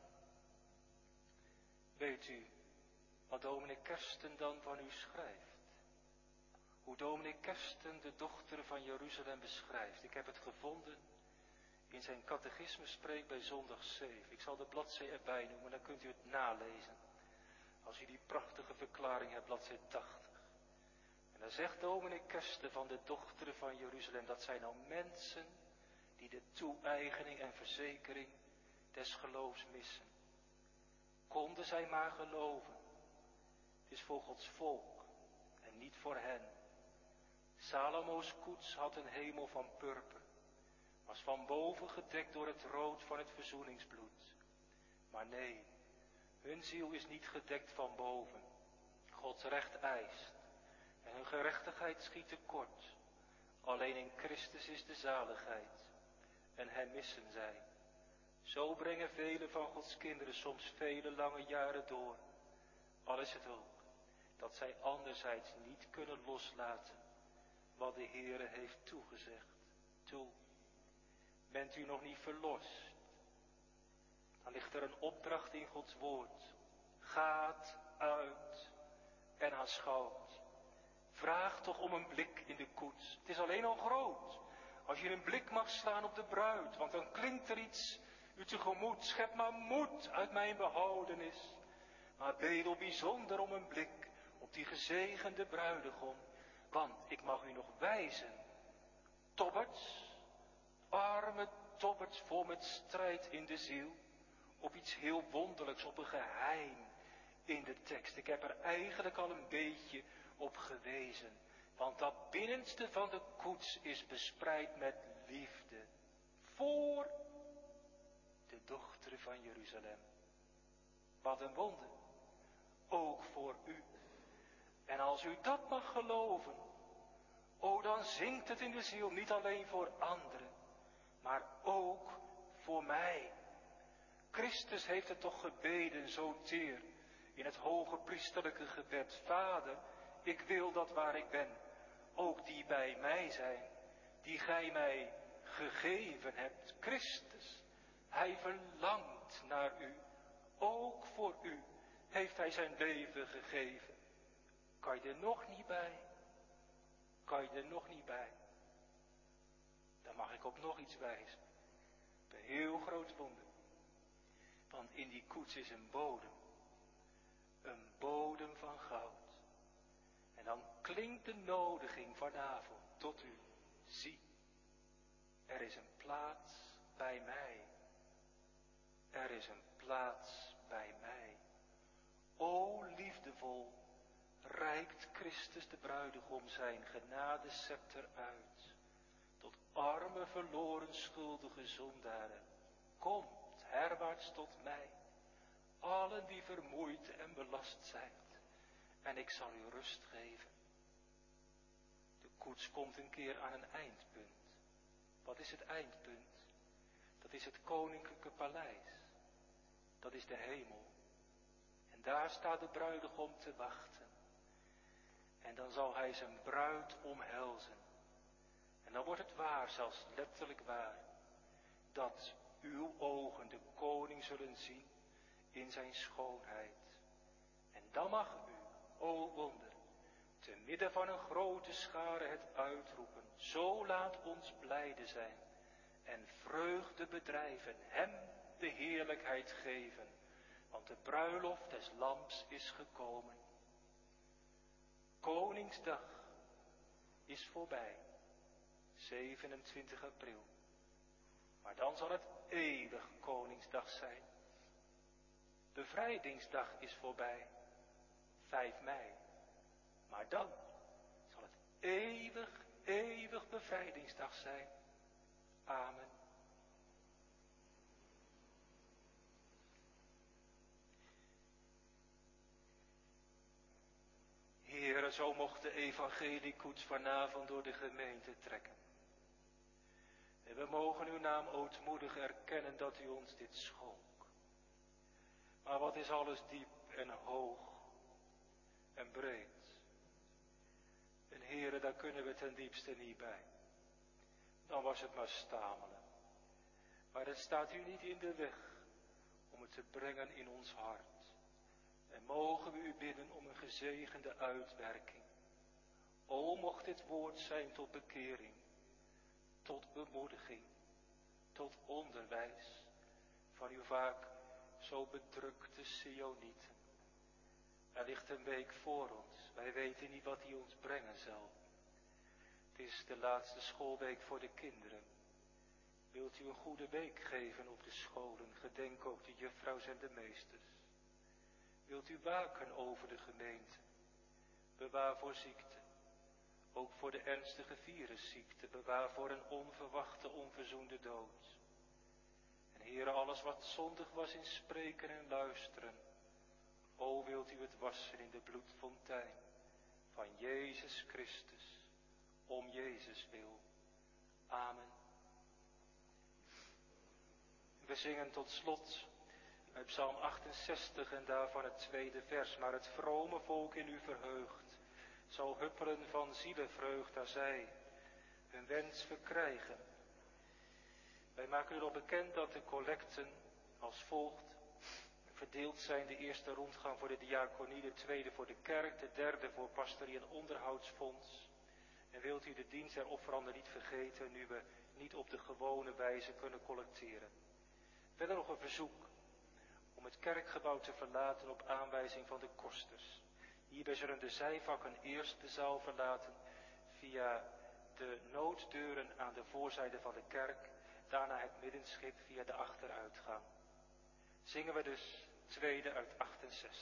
Weet u wat dominee Kersten dan van u schrijft? Hoe dominee Kersten de dochter van Jeruzalem beschrijft. Ik heb het gevonden in zijn catechismespreek bij zondag 7. Ik zal de bladzij erbij noemen, dan kunt u het nalezen. Als u die prachtige verklaring hebt, bladzij 80. En dan zegt dominee Kersten van de dochteren van Jeruzalem, dat zijn nou mensen die de toe-eigening en verzekering des geloofs missen. Konden zij maar geloven. Het is voor Gods volk en niet voor hen. Salomo's koets had een hemel van purper, was van boven gedekt door het rood van het verzoeningsbloed. Maar nee, hun ziel is niet gedekt van boven. Gods recht eist en hun gerechtigheid schiet tekort. Alleen in Christus is de zaligheid en hem missen zij. Zo brengen vele van Gods kinderen soms vele lange jaren door. Al is het ook dat zij anderzijds niet kunnen loslaten wat de Heere heeft toegezegd. Toe, bent u nog niet verlost? Dan ligt er een opdracht in Gods woord. Gaat uit en aanschouwt. Vraag toch om een blik in de koets. Het is alleen al groot. Als je een blik mag slaan op de bruid, want dan klinkt er iets u tegemoet. Schep maar moed uit mijn behoudenis. maar bedel bijzonder om een blik op die gezegende bruidegom. Want ik mag u nog wijzen, Tobberts, arme Tobberts, vol met strijd in de ziel, op iets heel wonderlijks, op een geheim in de tekst. Ik heb er eigenlijk al een beetje op gewezen, want dat binnenste van de koets is bespreid met liefde voor de dochter van Jeruzalem. Wat een wonder, ook voor u. En als u dat mag geloven, dan zingt het in de ziel, niet alleen voor anderen, maar ook voor mij. Christus heeft het toch gebeden, zo teer, in het hoge priesterlijke gebed. Vader, ik wil dat waar ik ben, ook die bij mij zijn, die gij mij gegeven hebt. Christus, hij verlangt naar u, ook voor u heeft hij zijn leven gegeven. Kan je er nog niet bij? Kan je er nog niet bij? Dan mag ik op nog iets wijzen. Een heel groot wonder. Want in die koets is een bodem van goud. En dan klinkt de nodiging vanavond tot u. Zie, er is een plaats bij mij. Er is een plaats bij mij. O liefdevol, reikt Christus de bruidegom zijn genadescepter uit. Tot arme, verloren, schuldige zondaren. Komt herwaarts tot mij, allen die vermoeid en belast zijn, en ik zal u rust geven. De koets komt een keer aan een eindpunt. Wat is het eindpunt? Dat is het koninklijke paleis. Dat is de hemel. En daar staat de bruidegom te wachten. En dan zal hij zijn bruid omhelzen. En dan wordt het waar, zelfs letterlijk waar, dat uw ogen de koning zullen zien in zijn schoonheid. En dan mag u, o wonder, te midden van een grote schare het uitroepen. Zo laat ons blijde zijn en vreugde bedrijven, hem de heerlijkheid geven. Want de bruiloft des lams is gekomen. Koningsdag is voorbij, 27 april. Maar dan zal het eeuwig Koningsdag zijn. Bevrijdingsdag is voorbij, 5 mei. Maar dan zal het eeuwig bevrijdingsdag zijn. Amen. Heere, zo mocht de evangeliekoets vanavond door de gemeente trekken. En we mogen uw naam ootmoedig erkennen dat u ons dit schonk. Maar wat is alles diep en hoog en breed. En Heere, daar kunnen we ten diepste niet bij. Dan was het maar stamelen. Maar het staat u niet in de weg om het te brengen in ons hart. En mogen we u bidden om een gezegende uitwerking. O, mocht dit woord zijn tot bekering, tot bemoediging, tot onderwijs van uw vaak zo bedrukte Sionieten. Er ligt een week voor ons, wij weten niet wat die ons brengen zal. Het is de laatste schoolweek voor de kinderen. Wilt u een goede week geven op de scholen, gedenk ook de juffrouws en de meesters. Wilt u waken over de gemeente, bewaar voor ziekte, ook voor de ernstige virusziekte, bewaar voor een onverwachte, onverzoende dood. En Heere, alles wat zondig was in spreken en luisteren, o wilt u het wassen in de bloedfontein van Jezus Christus, om Jezus wil. Amen. We zingen tot slot uit Psalm 68 en daarvan het tweede vers. Maar het vrome volk in u verheugt, zal huppelen van zielenvreugd daar zij hun wens verkrijgen. Wij maken u al bekend dat de collecten als volgt verdeeld zijn. De eerste rondgang voor de diaconie, de tweede voor de kerk, de derde voor pastorie en onderhoudsfonds. En wilt u de dienst der offeranden niet vergeten, nu we niet op de gewone wijze kunnen collecteren. Verder nog een verzoek om het kerkgebouw te verlaten op aanwijzing van de kosters. Hierbij zullen de zijvakken eerst de zaal verlaten via de nooddeuren aan de voorzijde van de kerk, daarna het middenschip via de achteruitgang. Zingen we dus tweede uit 68.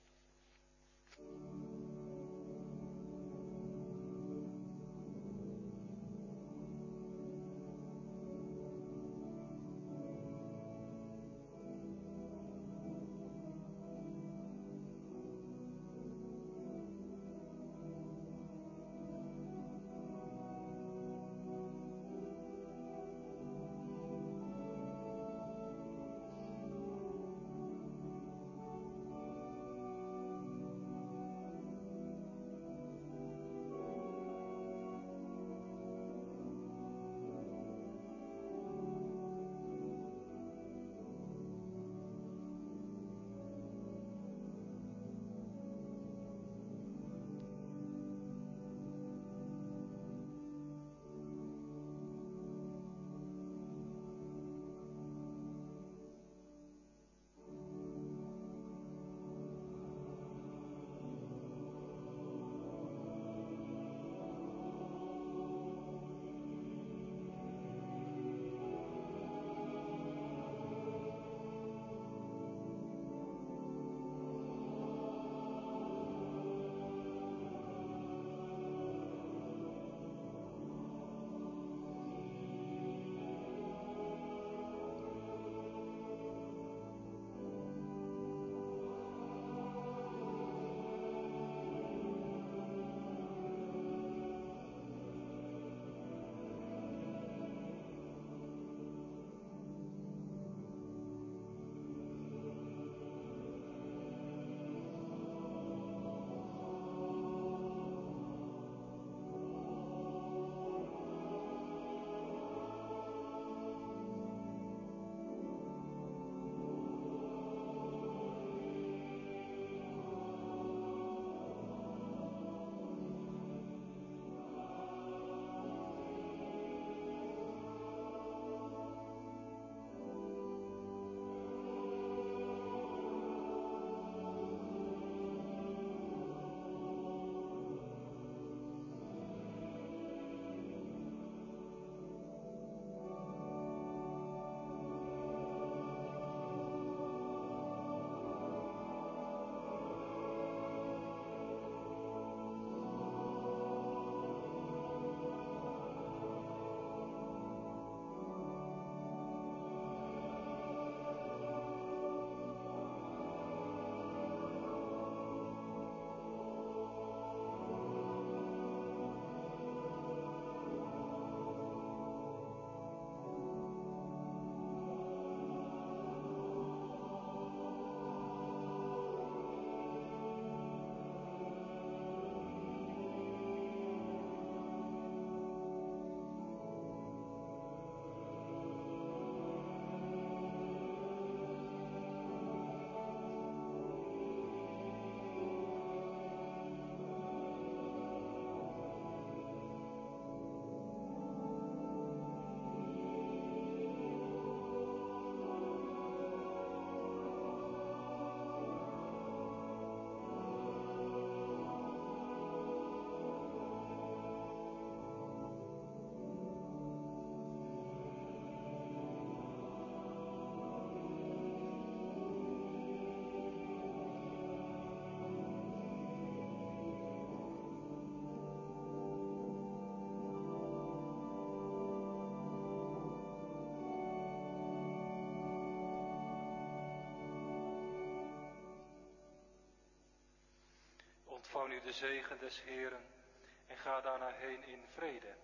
Ontvang nu de zegen des Heeren en ga daarna heen in vrede.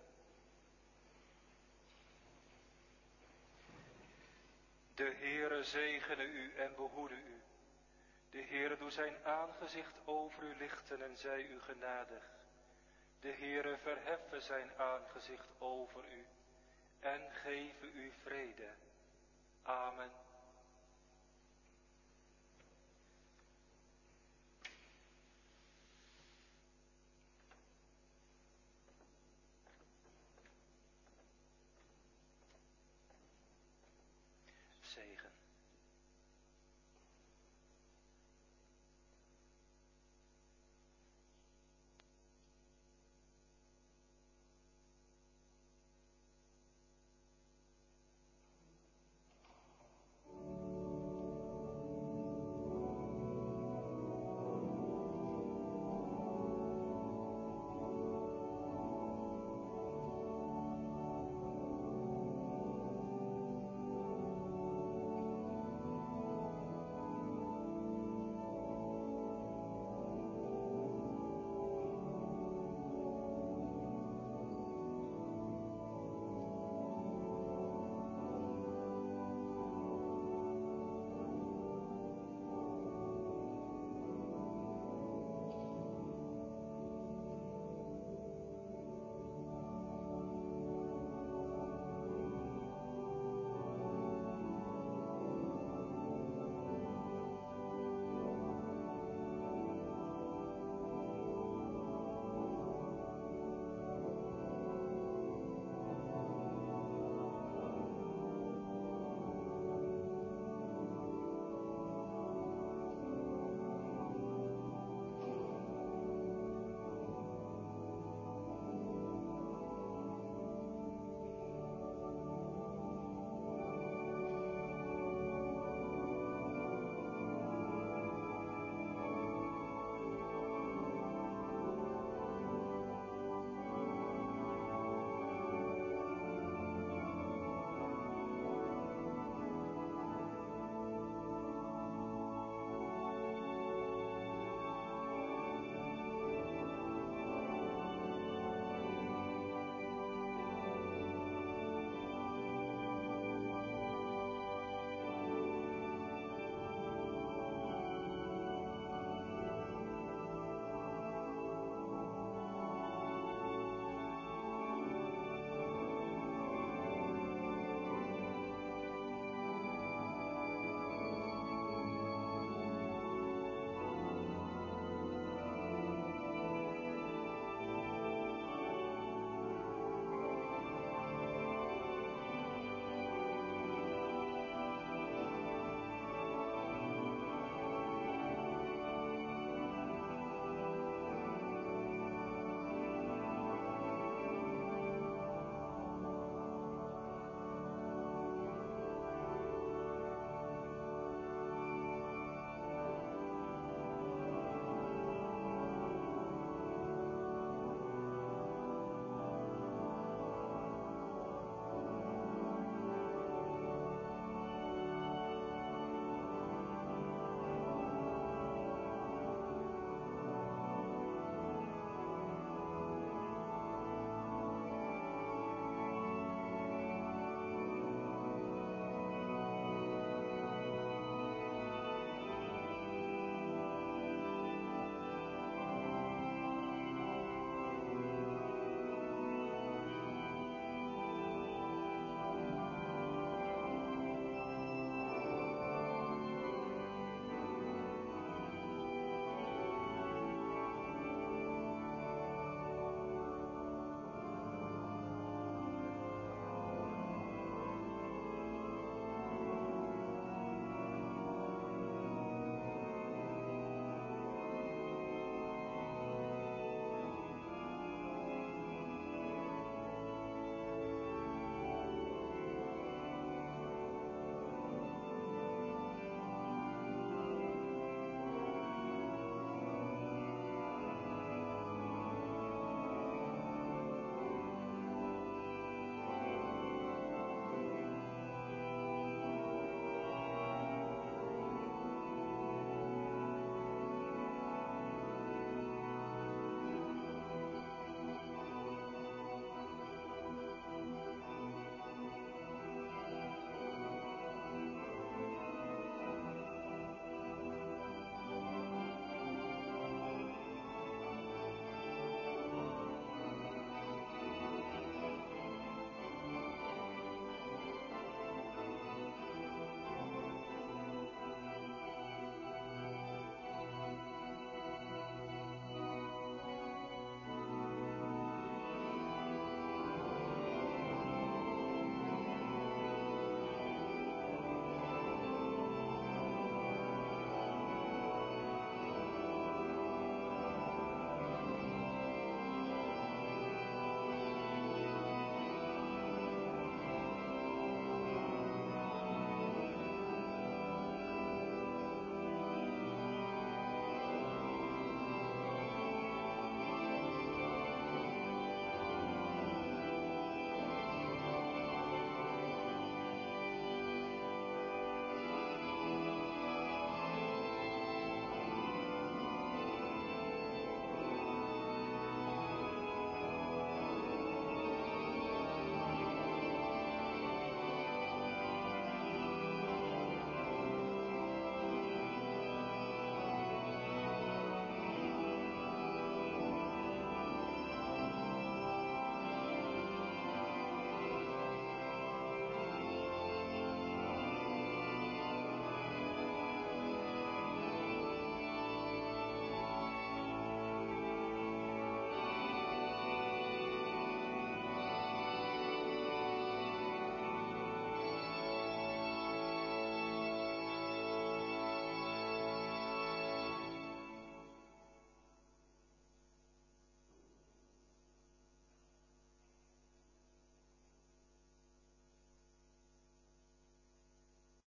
De Heere zegene u en behoede u. De Heere doe zijn aangezicht over u lichten en zij u genadig. De Heere verheffe zijn aangezicht over u en geven u vrede. Amen.